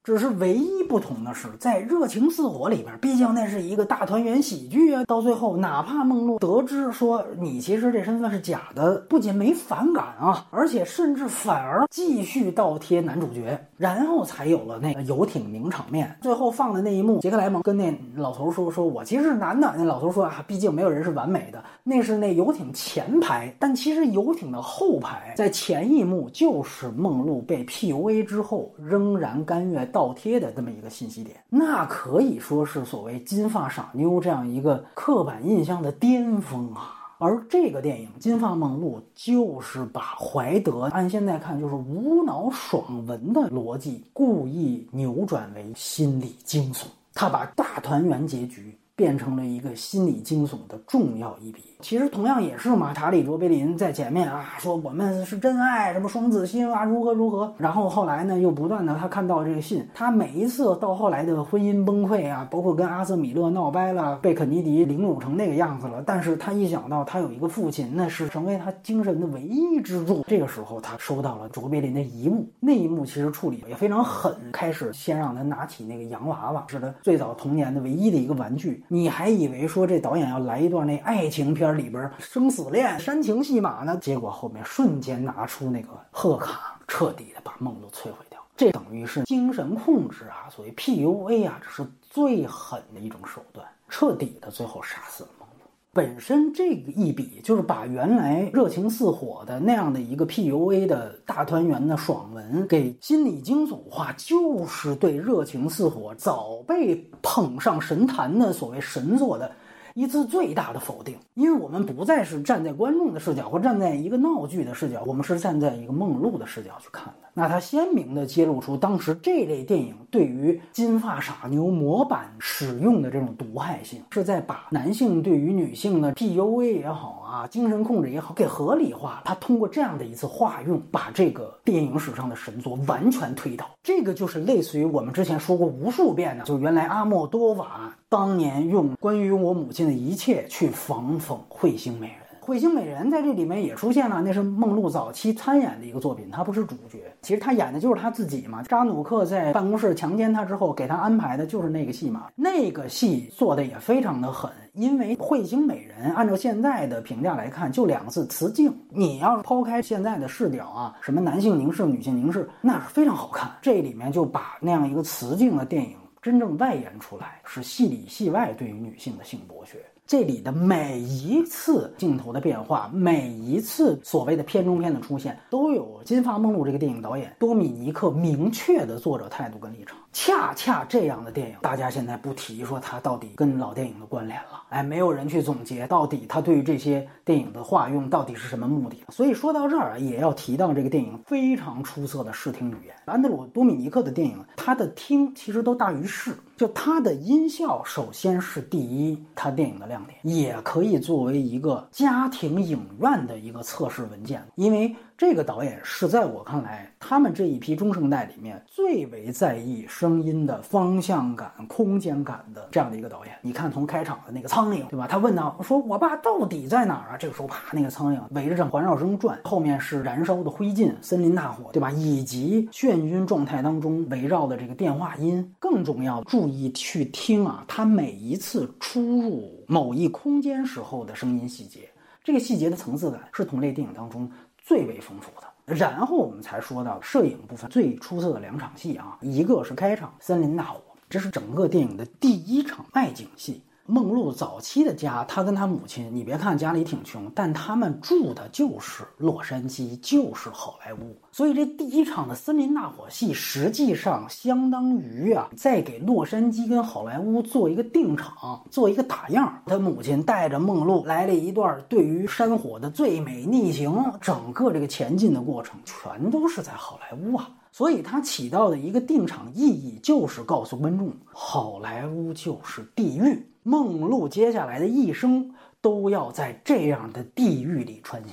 只是唯一不同的是，在《热情似火》里边，毕竟那是一个大团圆喜剧啊，到最后哪怕梦露得知说你其实这身份是假的，不仅没反感啊，而且甚至反而继续倒贴男主角，然后才有了那个游艇名场面。最后放的那一幕，杰克莱蒙跟那老头说我其实是男的，那老头说啊，毕竟没有人是完美的，那是那游艇前排，但其实游艇的后排，在前一幕就是梦露被 PUA 之后仍然甘愿倒贴的这么一个信息点，那可以说是所谓金发傻妞这样一个刻板印象的巅峰啊。而这个电影《金发梦露》就是把怀德按现在看就是无脑爽文的逻辑故意扭转为心理惊悚，他把大团圆结局变成了一个心理惊悚的重要一笔。其实同样也是嘛，查理卓别林在前面啊说我们是真爱，什么双子星啊如何如何，然后后来呢又不断的他看到这个信，他每一次到后来的婚姻崩溃啊，包括跟阿瑟米勒闹掰了，被肯尼迪凌辱成那个样子了，但是他一想到他有一个父亲，那是成为他精神的唯一支柱，这个时候他收到了卓别林的遗物，那一幕其实处理也非常狠，开始先让他拿起那个洋娃娃，是他最早童年的唯一的一个玩具，你还以为说这导演要来一段那爱情片里边生死恋煽情戏码呢，结果后面瞬间拿出那个贺卡，彻底的把梦露摧毁掉。这等于是精神控制啊，所谓 PUA 啊，这是最狠的一种手段，彻底的最后杀死了梦露。本身这个一笔就是把原来热情似火的那样的一个 PUA 的大团圆的爽文给心理惊悚化，就是对热情似火早被捧上神坛的所谓神作的一次最大的否定。因为我们不再是站在观众的视角或站在一个闹剧的视角，我们是站在一个梦露的视角去看的。那它鲜明地揭露出当时这类电影对于金发傻妞模板使用的这种毒害性，是在把男性对于女性的 PUA 也好啊，精神控制也好给合理化。他通过这样的一次化用，把这个电影史上的神作完全推倒。这个就是类似于我们之前说过无数遍的，就原来阿莫多瓦当年用关于我母亲的一切去仿讽彗星美人。彗星美人在这里面也出现了，那是梦露早期参演的一个作品，她不是主角，其实她演的就是她自己嘛。扎努克在办公室强奸她之后给她安排的就是那个戏嘛，那个戏做的也非常的狠。因为彗星美人按照现在的评价来看就2个字，雌竞。你要是抛开现在的视角啊，什么男性凝视女性凝视，那是非常好看。这里面就把那样一个雌竞的电影真正外延出来，是戏里戏外对于女性的性剥削。这里的每一次镜头的变化，每一次所谓的片中片的出现，都有《金发梦露》这个电影导演多米尼克明确的作者态度跟立场。恰恰这样的电影，大家现在不提说它到底跟老电影的关联了，没有人去总结到底它对于这些电影的化用到底是什么目的。所以说到这儿也要提到这个电影非常出色的视听语言。安德鲁·多米尼克的电影，它的听其实都大于视，就它的音效首先是第一，它电影的亮点，也可以作为一个家庭影院的一个测试文件。因为这个导演是在我看来，他们这一批中生代里面最为在意声音的方向感、空间感的这样的一个导演。你看从开场的那个苍蝇，对吧？他问到说我爸到底在哪儿啊？这个时候啪，那个苍蝇围着这环绕声转，后面是燃烧的灰烬、森林大火，对吧？以及眩晕状态当中围绕的这个电话音。更重要，注意去听啊，他每一次出入某一空间时候的声音细节，这个细节的层次感是同类电影当中最为丰富的。然后我们才说到摄影部分最出色的2场戏啊，一个是开场森林大火，这是整个电影的第一场外景戏。梦露早期的家，她跟她母亲，你别看家里挺穷，但他们住的就是洛杉矶，就是好莱坞。所以这第一场的森林大火戏实际上相当于在给洛杉矶跟好莱坞做一个定场，做一个打样。他母亲带着梦露来了一段对于山火的最美逆行，整个这个前进的过程全都是在好莱坞啊。所以它起到的一个定场意义就是告诉观众，好莱坞就是地狱，梦露接下来的一生都要在这样的地狱里穿行。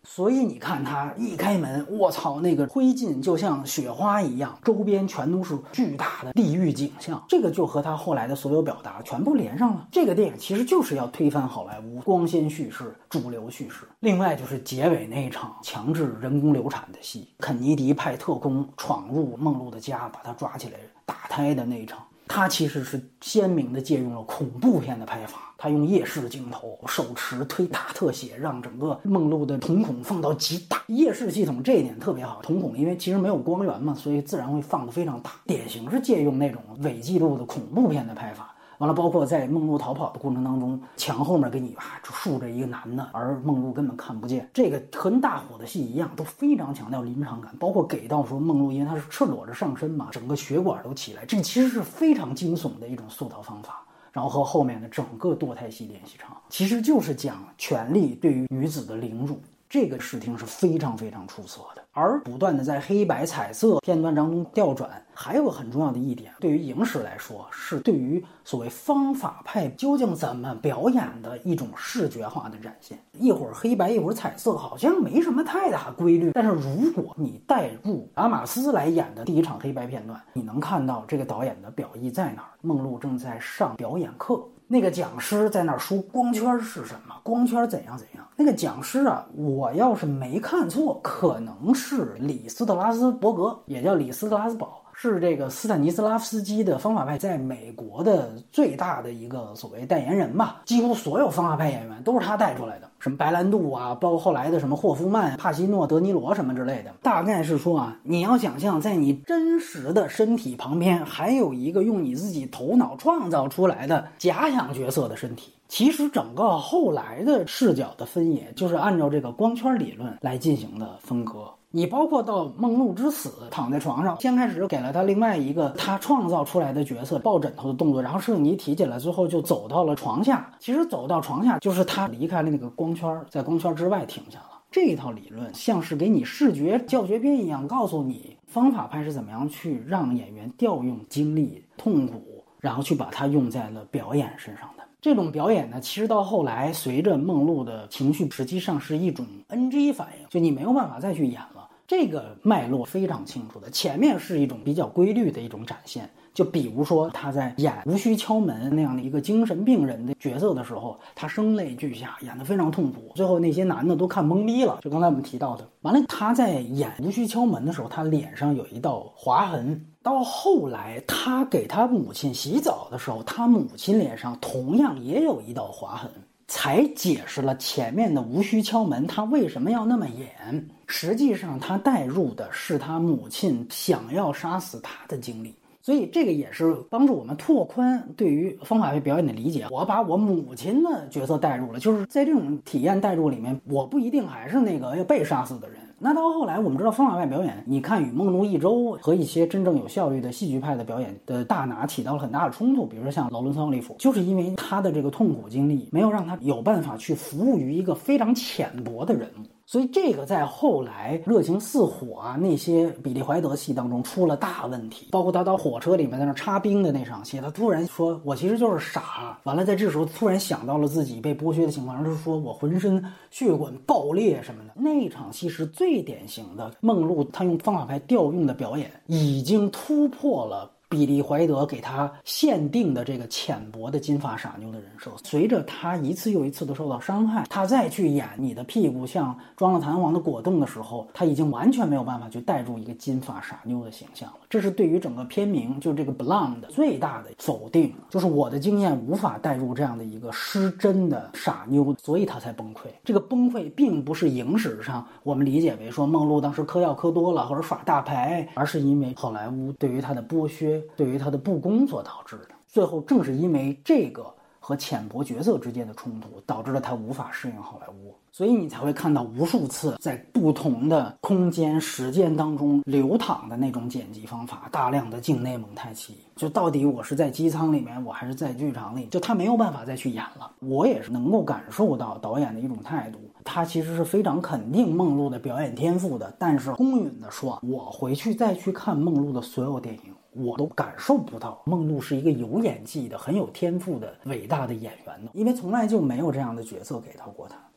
所以你看他一开门，我操，那个灰烬就像雪花一样，周边全都是巨大的地狱景象，这个就和他后来的所有表达全部连上了。这个电影其实就是要推翻好莱坞光鲜叙事、主流叙事。另外就是结尾那一场强制人工流产的戏，肯尼迪派特工闯入梦露的家，把他抓起来打胎的那一场，他其实是鲜明地借用了恐怖片的拍法。他用夜视镜头，手持推大特写，让整个梦露的瞳孔放到极大。夜视系统这一点特别好，瞳孔因为其实没有光源嘛，所以自然会放得非常大，典型是借用那种伪纪录的恐怖片的拍法。完了，包括在梦露逃跑的过程当中，墙后面给你就竖着一个男的，而梦露根本看不见。这个和大火的戏一样，都非常强调临场感，包括给到说梦露因为她是赤裸着上身嘛，整个血管都起来，这个其实是非常惊悚的一种塑造方法。然后和后面的整个堕胎系练习场，其实就是讲权力对于女子的凌辱，这个视听是非常非常出色的。而不断的在黑白彩色片段当中调转，还有个很重要的一点，对于影史来说，是对于所谓方法派究竟怎么表演的一种视觉化的展现。一会儿黑白一会儿彩色，好像没什么太大规律，但是如果你带入阿玛斯来演的第一场黑白片段，你能看到这个导演的表意在哪儿。梦露正在上表演课，那个讲师在那儿说光圈是什么，光圈怎样怎样。那个讲师啊，我要是没看错，可能是李斯特拉斯伯格，也叫李斯特拉斯堡，是这个斯坦尼斯拉夫斯基的方法派在美国的最大的一个所谓代言人吧，几乎所有方法派演员都是他带出来的，什么白兰度啊，包括后来的什么霍夫曼、帕西诺、德尼罗什么之类的。大概是说啊，你要想象在你真实的身体旁边还有一个用你自己头脑创造出来的假想角色的身体。其实整个后来的视角的分野就是按照这个光圈理论来进行的分割。你包括到梦露之死躺在床上，先开始给了他另外一个他创造出来的角色抱枕头的动作，然后摄影机提起来，最后就走到了床下。其实走到床下就是他离开了那个光圈，在光圈之外停下了。这一套理论像是给你视觉教学片一样，告诉你方法派是怎么样去让演员调用精力、痛苦，然后去把它用在了表演身上的。这种表演呢，其实到后来随着梦露的情绪，实际上是一种 NG 反应，就你没有办法再去演了。这个脉络非常清楚的，前面是一种比较规律的一种展现，就比如说他在演无需敲门那样的一个精神病人的角色的时候，他声泪俱下，演得非常痛苦，最后那些男的都看懵逼了，就刚才我们提到的。完了，他在演无需敲门的时候，他脸上有一道划痕，到后来他给他母亲洗澡的时候，他母亲脸上同样也有一道划痕，才解释了前面的无需敲门他为什么要那么演。实际上他带入的是他母亲想要杀死他的经历，所以这个也是帮助我们拓宽对于方法派表演的理解。我把我母亲的角色带入了，就是在这种体验带入里面，我不一定还是那个要被杀死的人。那到后来我们知道方法派表演，你看与梦露一周和一些真正有效率的戏剧派的表演的大拿起到了很大的冲突，比如说像劳伦斯奥利弗，就是因为他的这个痛苦经历没有让他有办法去服务于一个非常浅薄的人物。所以这个在后来热情似火啊那些比利怀德戏当中出了大问题，包括他到火车里面在那插冰的那场戏，他突然说我其实就是傻，完了在这时候突然想到了自己被剥削的情况，就是说我浑身血管爆裂什么的。那场戏是最典型的梦露他用方法派调用的表演，已经突破了比利怀德给他限定的这个浅薄的金发傻妞的人设。随着他一次又一次的受到伤害，他再去演你的屁股像装了弹簧的果冻的时候，他已经完全没有办法去带入一个金发傻妞的形象了。这是对于整个片名就这个 Blonde 的最大的否定，就是我的经验无法带入这样的一个失真的傻妞，所以他才崩溃。这个崩溃并不是影史上我们理解为说梦露当时嗑药嗑多了或者耍大牌，而是因为好莱坞对于他的剥削，对于他的不公所导致的。最后正是因为这个和浅薄角色之间的冲突，导致了他无法适应好莱坞，所以你才会看到无数次在不同的空间时间当中流淌的那种剪辑方法，大量的境内蒙太奇，就到底我是在机舱里面我还是在剧场里，就他没有办法再去演了。我也是能够感受到导演的一种态度，他其实是非常肯定梦露的表演天赋的，但是公允的说，我回去再去看梦露的所有电影，我都感受不到梦露是一个有演技的很有天赋的伟大的演员呢，因为从来就没有这样的角色给到过他。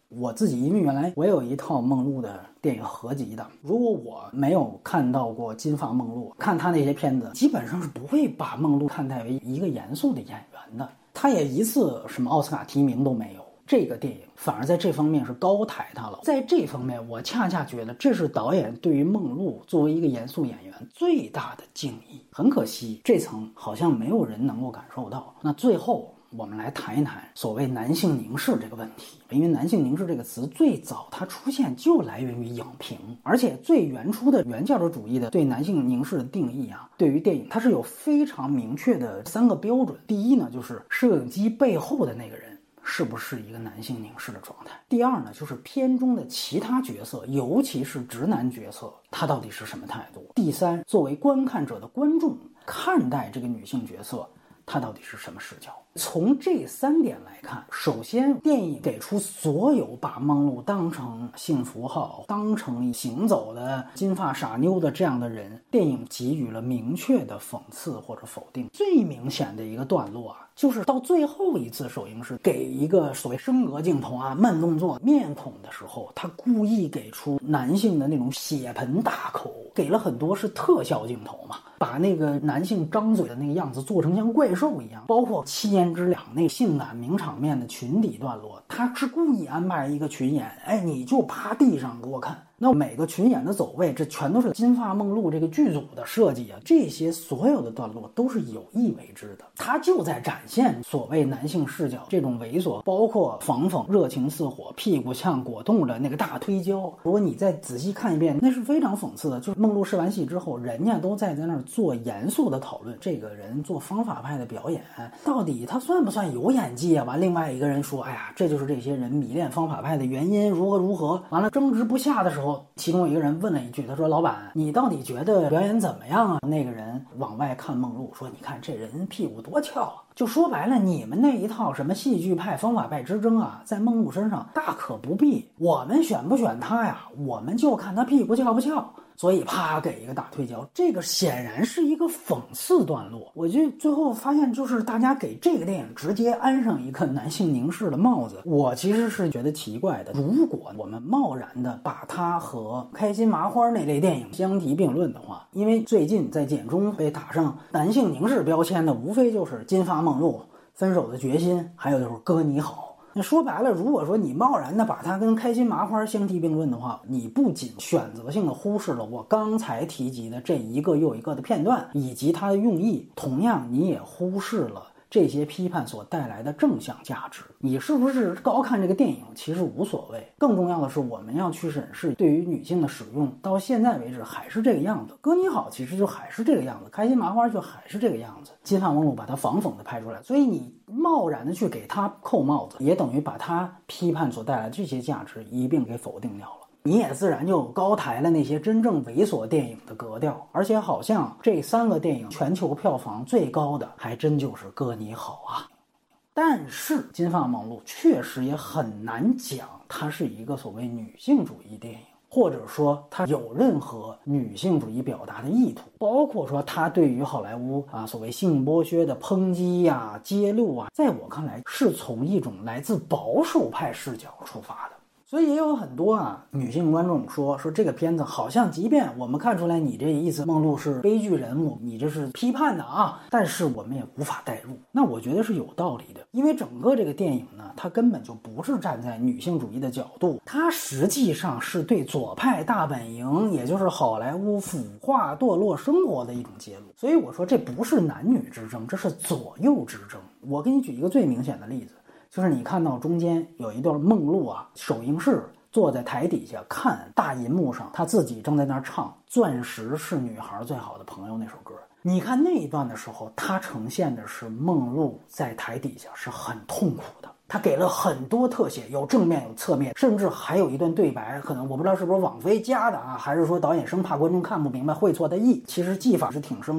我自己因为原来我有一套梦露的电影合集的，如果我没有看到过金发梦露，看他那些片子基本上是不会把梦露看待为一个严肃的演员的。他也一次什么奥斯卡提名都没有，这个电影反而在这方面是高抬他了。在这方面我恰恰觉得这是导演对于梦露作为一个严肃演员最大的敬意。很可惜这层好像没有人能够感受到。那最后我们来谈一谈所谓男性凝视这个问题，因为男性凝视这个词最早它出现就来源于影评，而且最原初的原教旨主义的对男性凝视的定义啊，对于电影它是有非常明确的3个标准。第一呢，就是摄影机背后的那个人是不是一个男性凝视的状态。第二呢，就是片中的其他角色，尤其是直男角色，他到底是什么态度。第三，作为观看者的观众看待这个女性角色，它到底是什么视角？从这3点来看，首先电影给出所有把梦露当成性符号，当成行走的金发傻妞的这样的人，电影给予了明确的讽刺或者否定。最明显的一个段落啊，就是到最后一次首映式给一个所谓升格镜头啊、慢动作面孔的时候，他故意给出男性的那种血盆大口，给了很多是特效镜头嘛，把那个男性张嘴的那个样子做成像怪兽一样，包括7言之两那性感名场面的裙底段落，他是故意安排一个群演，你就趴地上给我看。那每个群演的走位，这全都是金发梦露这个剧组的设计啊，这些所有的段落都是有意为之的，他就在展现所谓男性视角这种猥琐，包括仿热情似火、屁股像果冻的那个大推销。如果你再仔细看一遍，那是非常讽刺的。就是梦露试完戏之后，人家都在那儿做严肃的讨论，这个人做方法派的表演到底他算不算有演技啊？完，另外一个人说，哎呀，这就是这些人迷恋方法派的原因，如何如何。完了争执不下的时候，其中有一个人问了一句，他说，老板，你到底觉得表演怎么样啊？那个人往外看梦露说，你看这人屁股多翘啊。就说白了，你们那一套什么戏剧派方法派之争啊，在梦露身上大可不必。我们选不选他呀，我们就看他屁股翘不翘。所以啪给一个大推销，这个显然是一个讽刺段落。我就最后发现，就是大家给这个电影直接安上一个男性凝视的帽子，我其实是觉得奇怪的。如果我们贸然的把它和开心麻花那类电影相提并论的话，因为最近在简中被打上男性凝视标签的，无非就是金发梦露、分手的决心，还有就是哥你好。那说白了，如果说你贸然的把它跟开心麻花相提并论的话，你不仅选择性的忽视了我刚才提及的这一个又一个的片段以及它的用意，同样你也忽视了这些批判所带来的正向价值。你是不是高看这个电影其实无所谓，更重要的是我们要去审视对于女性的使用，到现在为止还是这个样子。哥你好其实就还是这个样子，开心麻花就还是这个样子，金发梦露把它仿的拍出来，所以你贸然的去给他扣帽子，也等于把他批判所带来的这些价值一并给否定掉了。你也自然就高抬了那些真正猥琐电影的格调，而且好像这3个电影全球票房最高的还真就是哥你好啊。但是金发梦露确实也很难讲它是一个所谓女性主义电影，或者说它有任何女性主义表达的意图，包括说它对于好莱坞所谓性剥削的抨击啊、揭露啊，在我看来是从一种来自保守派视角出发的。所以也有很多女性观众说这个片子好像即便我们看出来你这意思梦露是悲剧人物，你这是批判的但是我们也无法代入。那我觉得是有道理的，因为整个这个电影呢，它根本就不是站在女性主义的角度，它实际上是对左派大本营，也就是好莱坞腐化堕落生活的一种揭露。所以我说这不是男女之争，这是左右之争。我给你举一个最明显的例子，就是你看到中间有一段梦露首映式坐在台底下看大银幕上他自己正在那儿唱钻石是女孩最好的朋友那首歌，你看那一段的时候，他呈现的是梦露在台底下是很痛苦的，他给了很多特写，有正面有侧面，甚至还有一段对白，可能我不知道是不是网飞加的还是说导演生怕观众看不明白会错的意，其实技法是挺生硬的。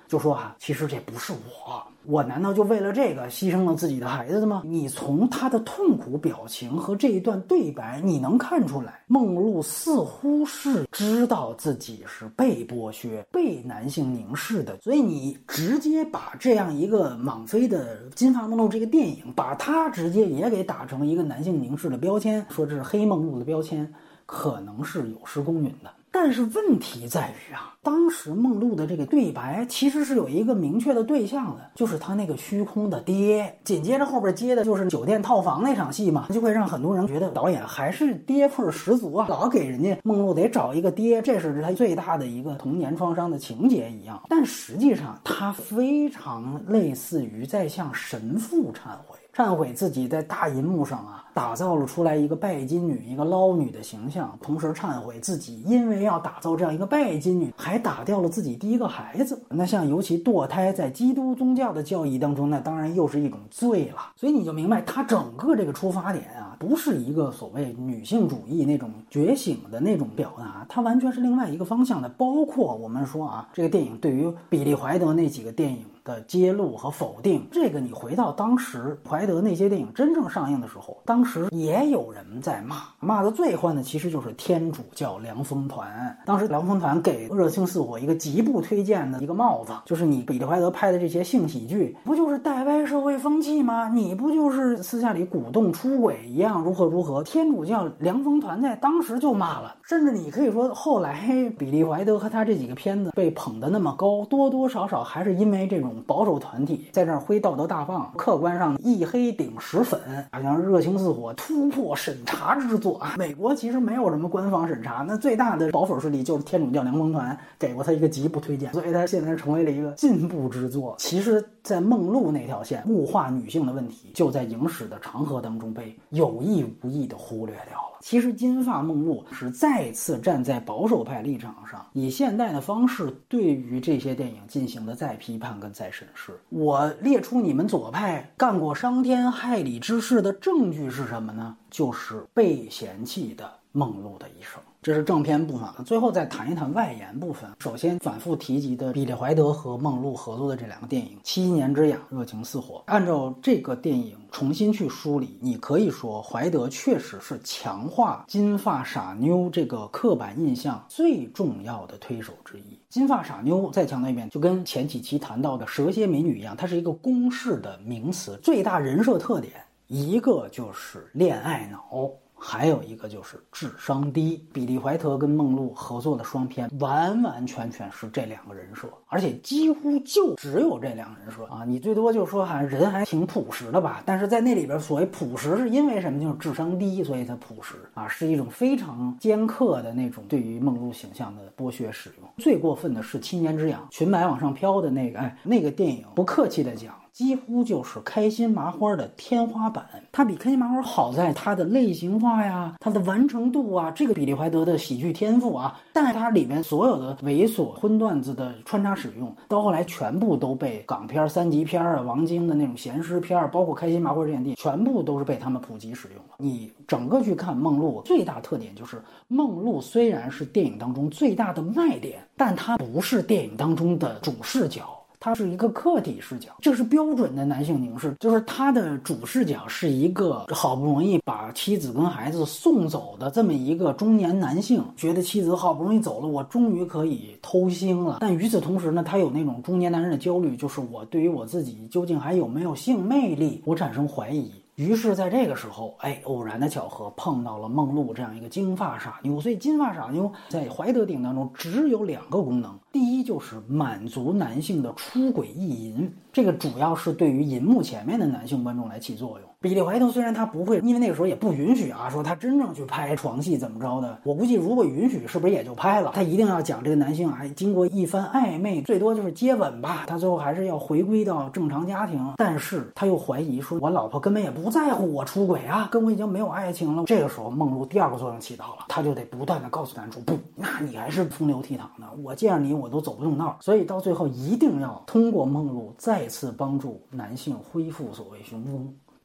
就说其实这不是我难道就为了这个牺牲了自己的孩子吗？你从他的痛苦表情和这一段对白，你能看出来，梦露似乎是知道自己是被剥削、被男性凝视的，所以你直接把这样一个莽飞的《金发梦露》这个电影，把它直接也给打成一个男性凝视的标签，说这是黑梦露的标签，可能是有失公允的。但是问题在于当时梦露的这个对白其实是有一个明确的对象的，就是他那个虚空的爹。紧接着后边接的就是酒店套房那场戏嘛，就会让很多人觉得导演还是爹味十足老给人家梦露得找一个爹，这是他最大的一个童年创伤的情节一样。但实际上他非常类似于在向神父忏悔自己在大银幕上打造了出来一个拜金女、一个捞女的形象，同时忏悔自己因为要打造这样一个拜金女，还打掉了自己第一个孩子。那像尤其堕胎在基督宗教的教义当中，那当然又是一种罪了。所以你就明白，他整个这个出发点不是一个所谓女性主义那种觉醒的那种表达，它完全是另外一个方向的。包括我们说这个电影对于比利怀德那几个电影的揭露和否定，这个你回到当时怀德那些电影真正上映的时候，当时也有人在骂的最欢的其实就是天主教凉风团。当时凉风团给热情似火一个极不推荐的一个帽子，就是你比利怀德拍的这些性喜剧不就是带歪社会风气吗？你不就是私下里鼓动出轨一样如何？天主教凉风团在当时就骂了，甚至你可以说后来比利怀德和他这几个片子被捧得那么高，多多少少还是因为这种保守团体在这儿挥道德大棒，客观上一黑顶10粉，好像热情似火突破审查之作美国其实没有什么官方审查，那最大的保守势力就是天主教凉风团，给过他一个极不推荐，所以他现在成为了一个进步之作。其实在梦露那条线物化女性的问题，就在影史的长河当中被有意无意的忽略掉了。其实金发梦露是再次站在保守派立场上，以现代的方式对于这些电影进行的再批判跟再审视。我列出你们左派干过伤天害理之事的证据是什么呢？就是被嫌弃的梦露的一生。这是正片部分，最后再谈一谈外延部分。首先反复提及的比利怀德和梦露合作的这两个电影《7年之痒》《热情似火》，按照这个电影重新去梳理，你可以说怀德确实是强化金发傻妞这个刻板印象最重要的推手之一。金发傻妞再强调一遍，就跟前几期谈到的蛇蝎美女一样，它是一个公式的名词，最大人设特点一个就是恋爱脑，还有一个就是智商低。比利怀特跟梦露合作的双片完完全全是这两个人设，而且几乎就只有这两个人设你最多就说人还挺朴实的吧，但是在那里边所谓朴实是因为什么？就是智商低，所以它朴实是一种非常尖刻的那种对于梦露形象的剥削使用。最过分的是7年之痒裙摆往上飘的那个电影，不客气的讲几乎就是开心麻花的天花板。它比开心麻花好在它的类型化呀，它的完成度这个比利怀德的喜剧天赋但是它里面所有的猥琐荤段子的穿插使用，到后来全部都被港片3级片王晶的那种闲诗片，包括开心麻花这样电影，全部都是被他们普及使用了。你整个去看梦露，最大特点就是梦露虽然是电影当中最大的卖点，但它不是电影当中的主视角，它是一个客体视角，这是标准的男性凝视，就是他的主视角是一个好不容易把妻子跟孩子送走的这么一个中年男性，觉得妻子好不容易走了，我终于可以偷腥了。但与此同时呢，他有那种中年男人的焦虑，就是我对于我自己究竟还有没有性魅力，我产生怀疑。于是在这个时候偶然的巧合碰到了梦露这样一个金发傻妞。所以金发傻妞在怀德电影当中只有2个功能，第一就是满足男性的出轨意淫，这个主要是对于银幕前面的男性观众来起作用。比利怀特虽然他不会，因为那个时候也不允许说他真正去拍床戏怎么着的，我估计如果允许是不是也就拍了，他一定要讲这个男性经过一番暧昧，最多就是接吻吧，他最后还是要回归到正常家庭。但是他又怀疑说我老婆根本也不在乎我出轨跟我已经没有爱情了。这个时候梦露第2个作用起到了，他就得不断的告诉男主，不，那你还是风流倜傥的，我见着你我都走不动道。所以到最后一定要通过梦露再次帮助男性恢复所谓雄风。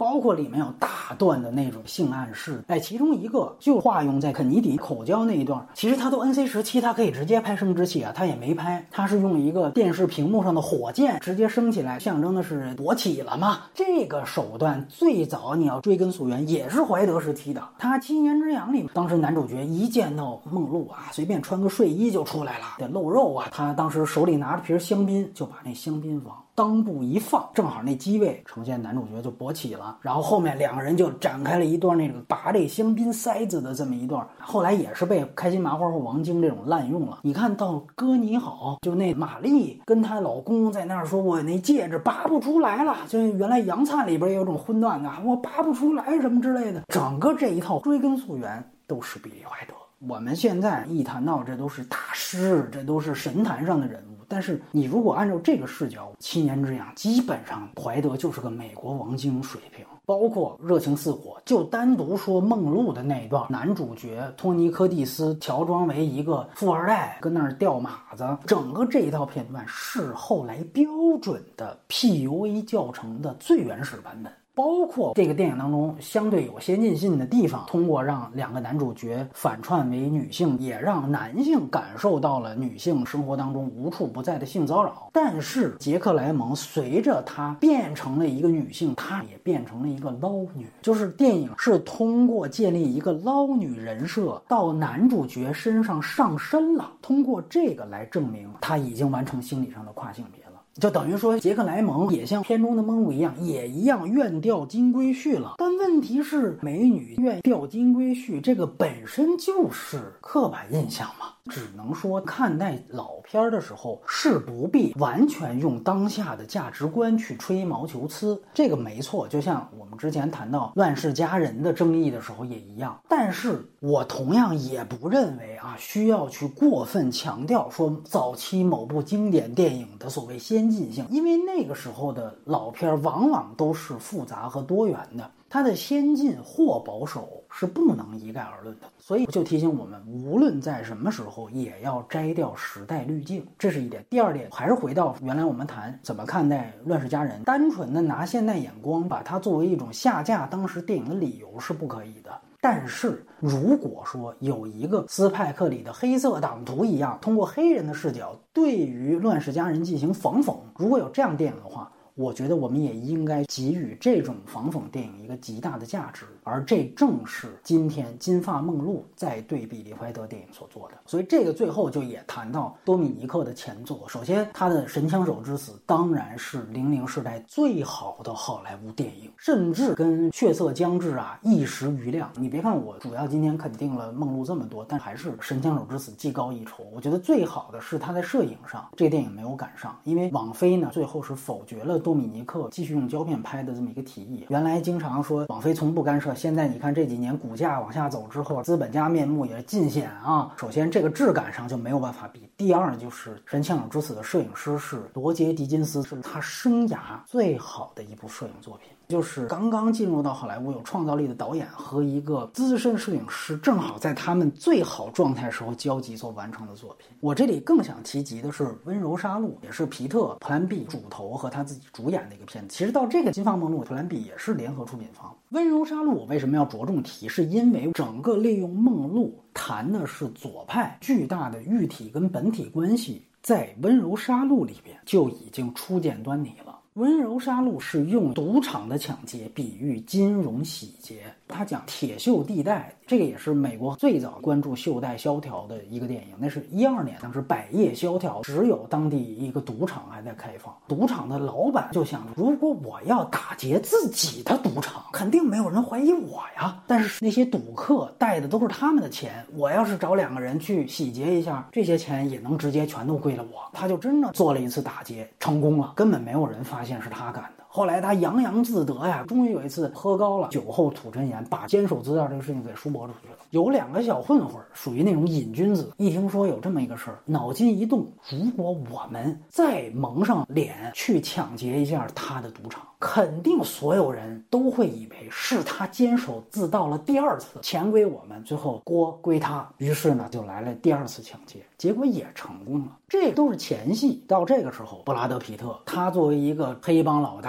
包括里面有大段的那种性暗示。其中一个就化用在肯尼迪口交那一段，其实他都 NC-17，他可以直接拍生殖器啊，他也没拍，他是用一个电视屏幕上的火箭直接升起来，象征的是勃起了嘛。这个手段最早你要追根溯源也是怀德时期的，他7年之痒里，当时男主角一见到梦露啊，随便穿个睡衣就出来了，得露肉啊，他当时手里拿着瓶香槟，就把那香槟往裆部一放，正好那机位呈现男主角就勃起了，然后后面两个人就展开了一段那个拔这香槟塞子的这么一段，后来也是被开心麻花或王晶这种滥用了。你看到哥你好，就那玛丽跟她老公在那儿说，我那戒指拔不出来了，就原来洋灿里边也有种荤段的，我拔不出来什么之类的，整个这一套追根溯源都是比利怀德。我们现在一谈到这都是大师，这都是神坛上的人物，但是你如果按照这个视角，7年之痒基本上怀德就是个美国王晶水平。包括热情似火，就单独说梦露的那一段，男主角托尼柯蒂斯乔装为一个富二代跟那儿吊马子，整个这一套片段是后来标准的 PUA 教程的最原始版本。包括这个电影当中相对有先进性的地方，通过让两个男主角反串为女性，也让男性感受到了女性生活当中无处不在的性骚扰。但是杰克莱蒙随着他变成了一个女性，他也变成了一个捞女，就是电影是通过建立一个捞女人设到男主角身上上身了，通过这个来证明他已经完成心理上的跨性别了。就等于说杰克莱蒙也像片中的梦露一样，也一样愿钓金龟婿了。但问题是，美女愿钓金龟婿这个本身就是刻板印象嘛，只能说看待老片的时候是不必完全用当下的价值观去吹毛求疵，这个没错。就像我们之前谈到乱世佳人的争议的时候也一样，但是我同样也不认为需要去过分强调说早期某部经典电影的所谓先进性，因为那个时候的老片往往都是复杂和多元的，它的先进或保守是不能一概而论的。所以就提醒我们，无论在什么时候也要摘掉时代滤镜，这是一点。第二点，还是回到原来我们谈怎么看待乱世佳人，单纯的拿现代眼光把它作为一种下架当时电影的理由是不可以的。但是如果说有一个斯派克里的黑色党徒一样，通过黑人的视角对于乱世佳人进行仿讽，如果有这样电影的话，我觉得我们也应该给予这种仿讽电影一个极大的价值，而这正是今天金发梦露在对比利怀德电影所做的。所以这个最后就也谈到多米尼克的前作，首先他的神枪手之死当然是00世代最好的好莱坞电影，甚至跟血色将至一时瑜亮。你别看我主要今天肯定了梦露这么多，但还是神枪手之死技高一筹。我觉得最好的是他在摄影上，这个电影没有赶上，因为网飞呢最后是否决了多米尼克继续用胶片拍的这么一个提议。原来经常说网飞从不干涉，现在你看这几年股价往下走之后，资本家面目也尽显首先这个质感上就没有办法比，第二就是神枪手之死的摄影师是罗杰·狄金斯，是他生涯最好的一部摄影作品。就是刚刚进入到好莱坞有创造力的导演和一个资深摄影师正好在他们最好状态时候交集所完成的作品。我这里更想提及的是《温柔杀戮》，也是皮特·普兰比主投和他自己主演的一个片子。其实到这个金发梦露，普兰比也是联合出品方。《温柔杀戮》我为什么要着重提，是因为整个利用梦露谈的是左派巨大的喻体跟本体关系，在《温柔杀戮》里边就已经初见端倪了。温柔杀戮是用赌场的抢劫比喻金融洗劫，他讲铁锈地带，这个也是美国最早关注袖带萧条的一个电影，那是12年，当时百业萧条，只有当地一个赌场还在开放。赌场的老板就想，如果我要打劫自己的赌场，肯定没有人怀疑我呀，但是那些赌客带的都是他们的钱，我要是找2个人去洗劫一下，这些钱也能直接全都归了我。他就真的做了一次打劫，成功了，根本没有人发现是他干的。后来他洋洋自得呀，终于有一次喝高了，酒后吐真言，把监守自盗这个事情给输驳出去了。有2个小混混属于那种瘾君子，一听说有这么一个事儿，脑筋一动，如果我们再蒙上脸去抢劫一下他的赌场，肯定所有人都会以为是他监守自盗了第2次，钱归我们，最后锅归他。于是呢就来了第2次抢劫，结果也成功了。这都是前戏。到这个时候，布拉德皮特他作为一个黑帮老大的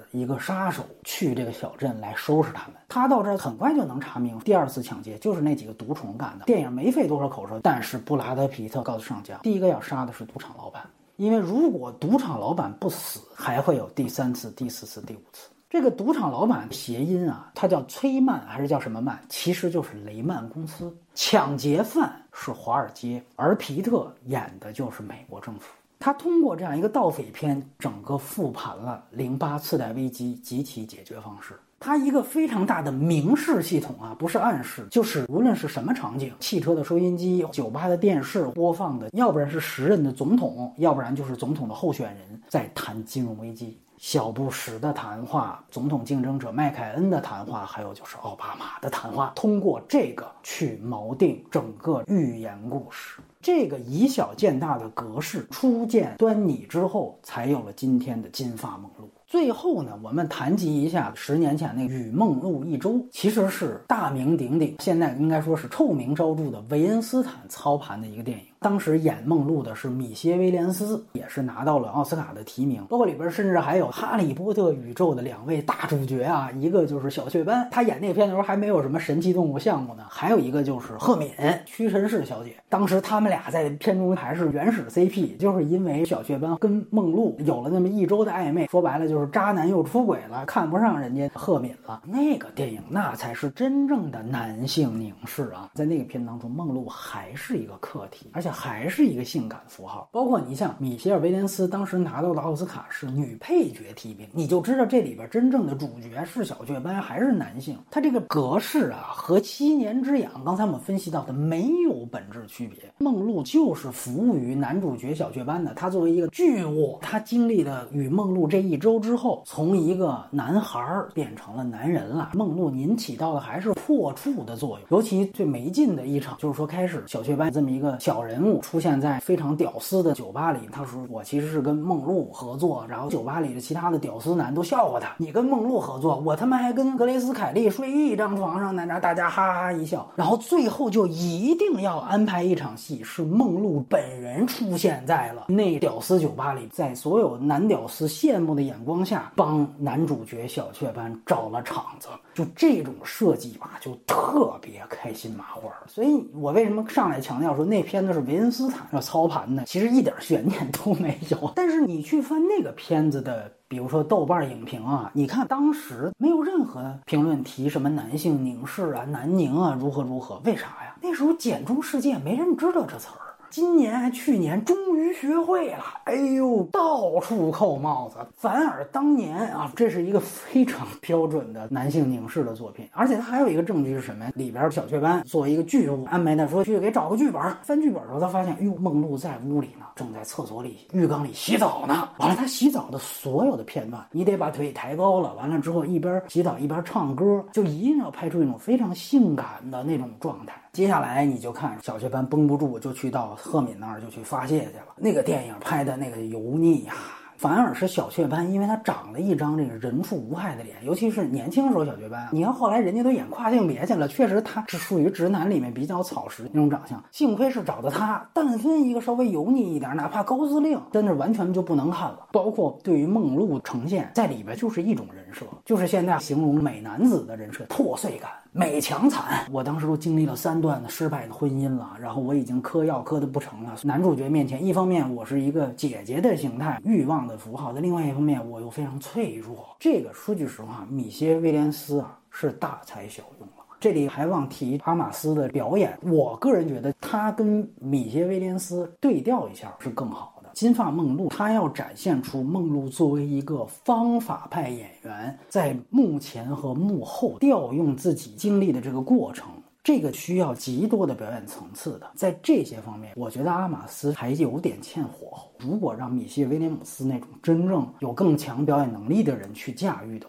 一个杀手去这个小镇来收拾他们。他到这儿很快就能查明第二次抢劫就是那几个毒虫干的。电影没费多少口舌，但是布拉德皮特告诉上将，第一个要杀的是赌场老板，因为如果赌场老板不死，还会有第3次、第4次、第5次。这个赌场老板谐音啊，他叫崔曼还是叫什么曼，其实就是雷曼公司。抢劫犯是华尔街，而皮特演的就是美国政府。他通过这样一个盗匪片，整个复盘了08次贷危机及其解决方式。它一个非常大的明示系统啊，不是暗示，就是无论是什么场景，汽车的收音机、酒吧的电视播放的，要不然是时任的总统，要不然就是总统的候选人在谈金融危机。小布什的谈话，总统竞争者麦凯恩的谈话，还有就是奥巴马的谈话，通过这个去锚定整个寓言故事。这个以小见大的格式初见端倪之后，才有了今天的金发梦露。最后呢，我们谈及一下10年前那个《与梦露一周》，其实是大名鼎鼎，现在应该说是臭名昭著的维恩斯坦操盘的一个电影。当时演梦露的是米歇威廉斯，也是拿到了奥斯卡的提名，包括里边甚至还有哈利波特宇宙的2位大主角啊，一个就是小雀斑，他演那片的时候还没有什么神奇动物项目呢，还有一个就是赫敏屈臣氏小姐，当时他们俩在片中还是原始 CP， 就是因为小雀斑跟梦露有了那么1周的暧昧，说白了就是渣男又出轨了，看不上人家赫敏了。那个电影那才是真正的男性凝视啊，在那个片当中，梦露还是一个课题，而且还是一个性感符号。包括你像米歇尔·威廉斯当时拿到的奥斯卡是女配角提名，你就知道这里边真正的主角是小雀斑还是男性。他这个格式啊和7年之痒刚才我们分析到的没有本质区别。梦露就是服务于男主角小雀斑的，他作为一个巨物，他经历了与梦露这1周之后，从一个男孩变成了男人了。梦露您起到的还是破处的作用，尤其最没劲的一场就是说，开始小雀斑这么一个小人物出现在非常屌丝的酒吧里，他说我其实是跟梦露合作，然后酒吧里的其他的屌丝男都笑话他，你跟梦露合作，我他妈还跟格雷斯凯利睡一张床上呢，让大家哈哈一笑。然后最后就一定要安排一场戏，是梦露本人出现在了那屌丝酒吧里，在所有男屌丝羡慕的眼光下，帮男主角小雀斑找了场子。就这种设计吧，就特别开心麻花。所以我为什么上来强调说那片子是维恩斯坦要操盘呢？其实一点悬念都没有。但是你去翻那个片子的比如说豆瓣影评啊，你看当时没有任何评论提什么男性凝视啊、男凝啊如何如何，为啥呀？那时候简中世界没人知道这词儿。今年还去年终于学会了，哎呦，到处扣帽子。反而当年啊，这是一个非常标准的男性凝视的作品。而且它还有一个证据是什么？里边小雀斑作为一个巨物，安排他说去给找个剧本。翻剧本的时候，他发现，哎呦，梦露在屋里呢，正在厕所里浴缸里洗澡呢。完了，他洗澡的所有的片段，你得把腿抬高了。完了之后，一边洗澡一边唱歌，就一定要拍出一种非常性感的那种状态。接下来你就看小雀斑绷不住，就去到赫敏那儿就去发泄去了。那个电影拍的那个油腻呀，反而是小雀斑，因为他长了一张这个人畜无害的脸，尤其是年轻时候小雀斑，你看后来人家都演跨性别去了，确实他是属于直男里面比较草食那种长相。幸亏是找的他，但分一个稍微油腻一点，哪怕高司令，真的完全就不能看了。包括对于梦露呈现，在里边就是一种人设，就是现在形容美男子的人设，破碎感。美强惨，我当时都经历了3段的失败的婚姻了，然后我已经嗑药嗑的不成了。男主角面前，一方面我是一个姐姐的形态，欲望的符号的，另外一方面我又非常脆弱。这个说句实话，米歇威廉斯啊是大材小用了。这里还忘提阿玛斯的表演，我个人觉得他跟米歇威廉斯对调一下是更好的。金发梦露，他要展现出梦露作为一个方法派演员，在幕前和幕后调用自己经历的这个过程，这个需要极多的表演层次的。在这些方面，我觉得阿玛斯还有点欠火候。如果让米歇威廉姆斯那种真正有更强表演能力的人去驾驭的话，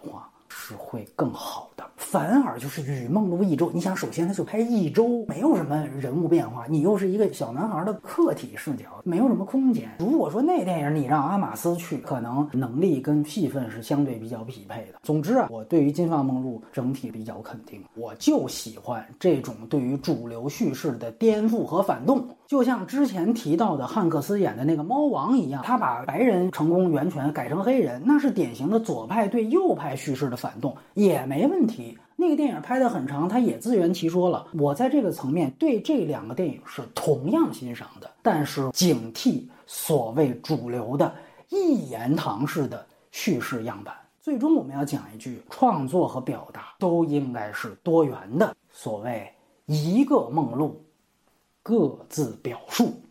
是会更好的。反而就是与梦露一周，你想首先他就拍一周，没有什么人物变化，你又是一个小男孩的客体视角，没有什么空间。如果说那电影你让阿玛斯去，可能能力跟戏份是相对比较匹配的。总之啊，我对于金发梦露整体比较肯定，我就喜欢这种对于主流叙事的颠覆和反动。就像之前提到的汉克斯演的那个猫王一样，他把白人成功源泉改成黑人，那是典型的左派对右派叙事的反动，也没问题。那个电影拍得很长，他也自圆其说了。我在这个层面对这两个电影是同样欣赏的，但是警惕所谓主流的一言堂式的叙事样板。最终我们要讲一句，创作和表达都应该是多元的，所谓一个梦露，各自表述。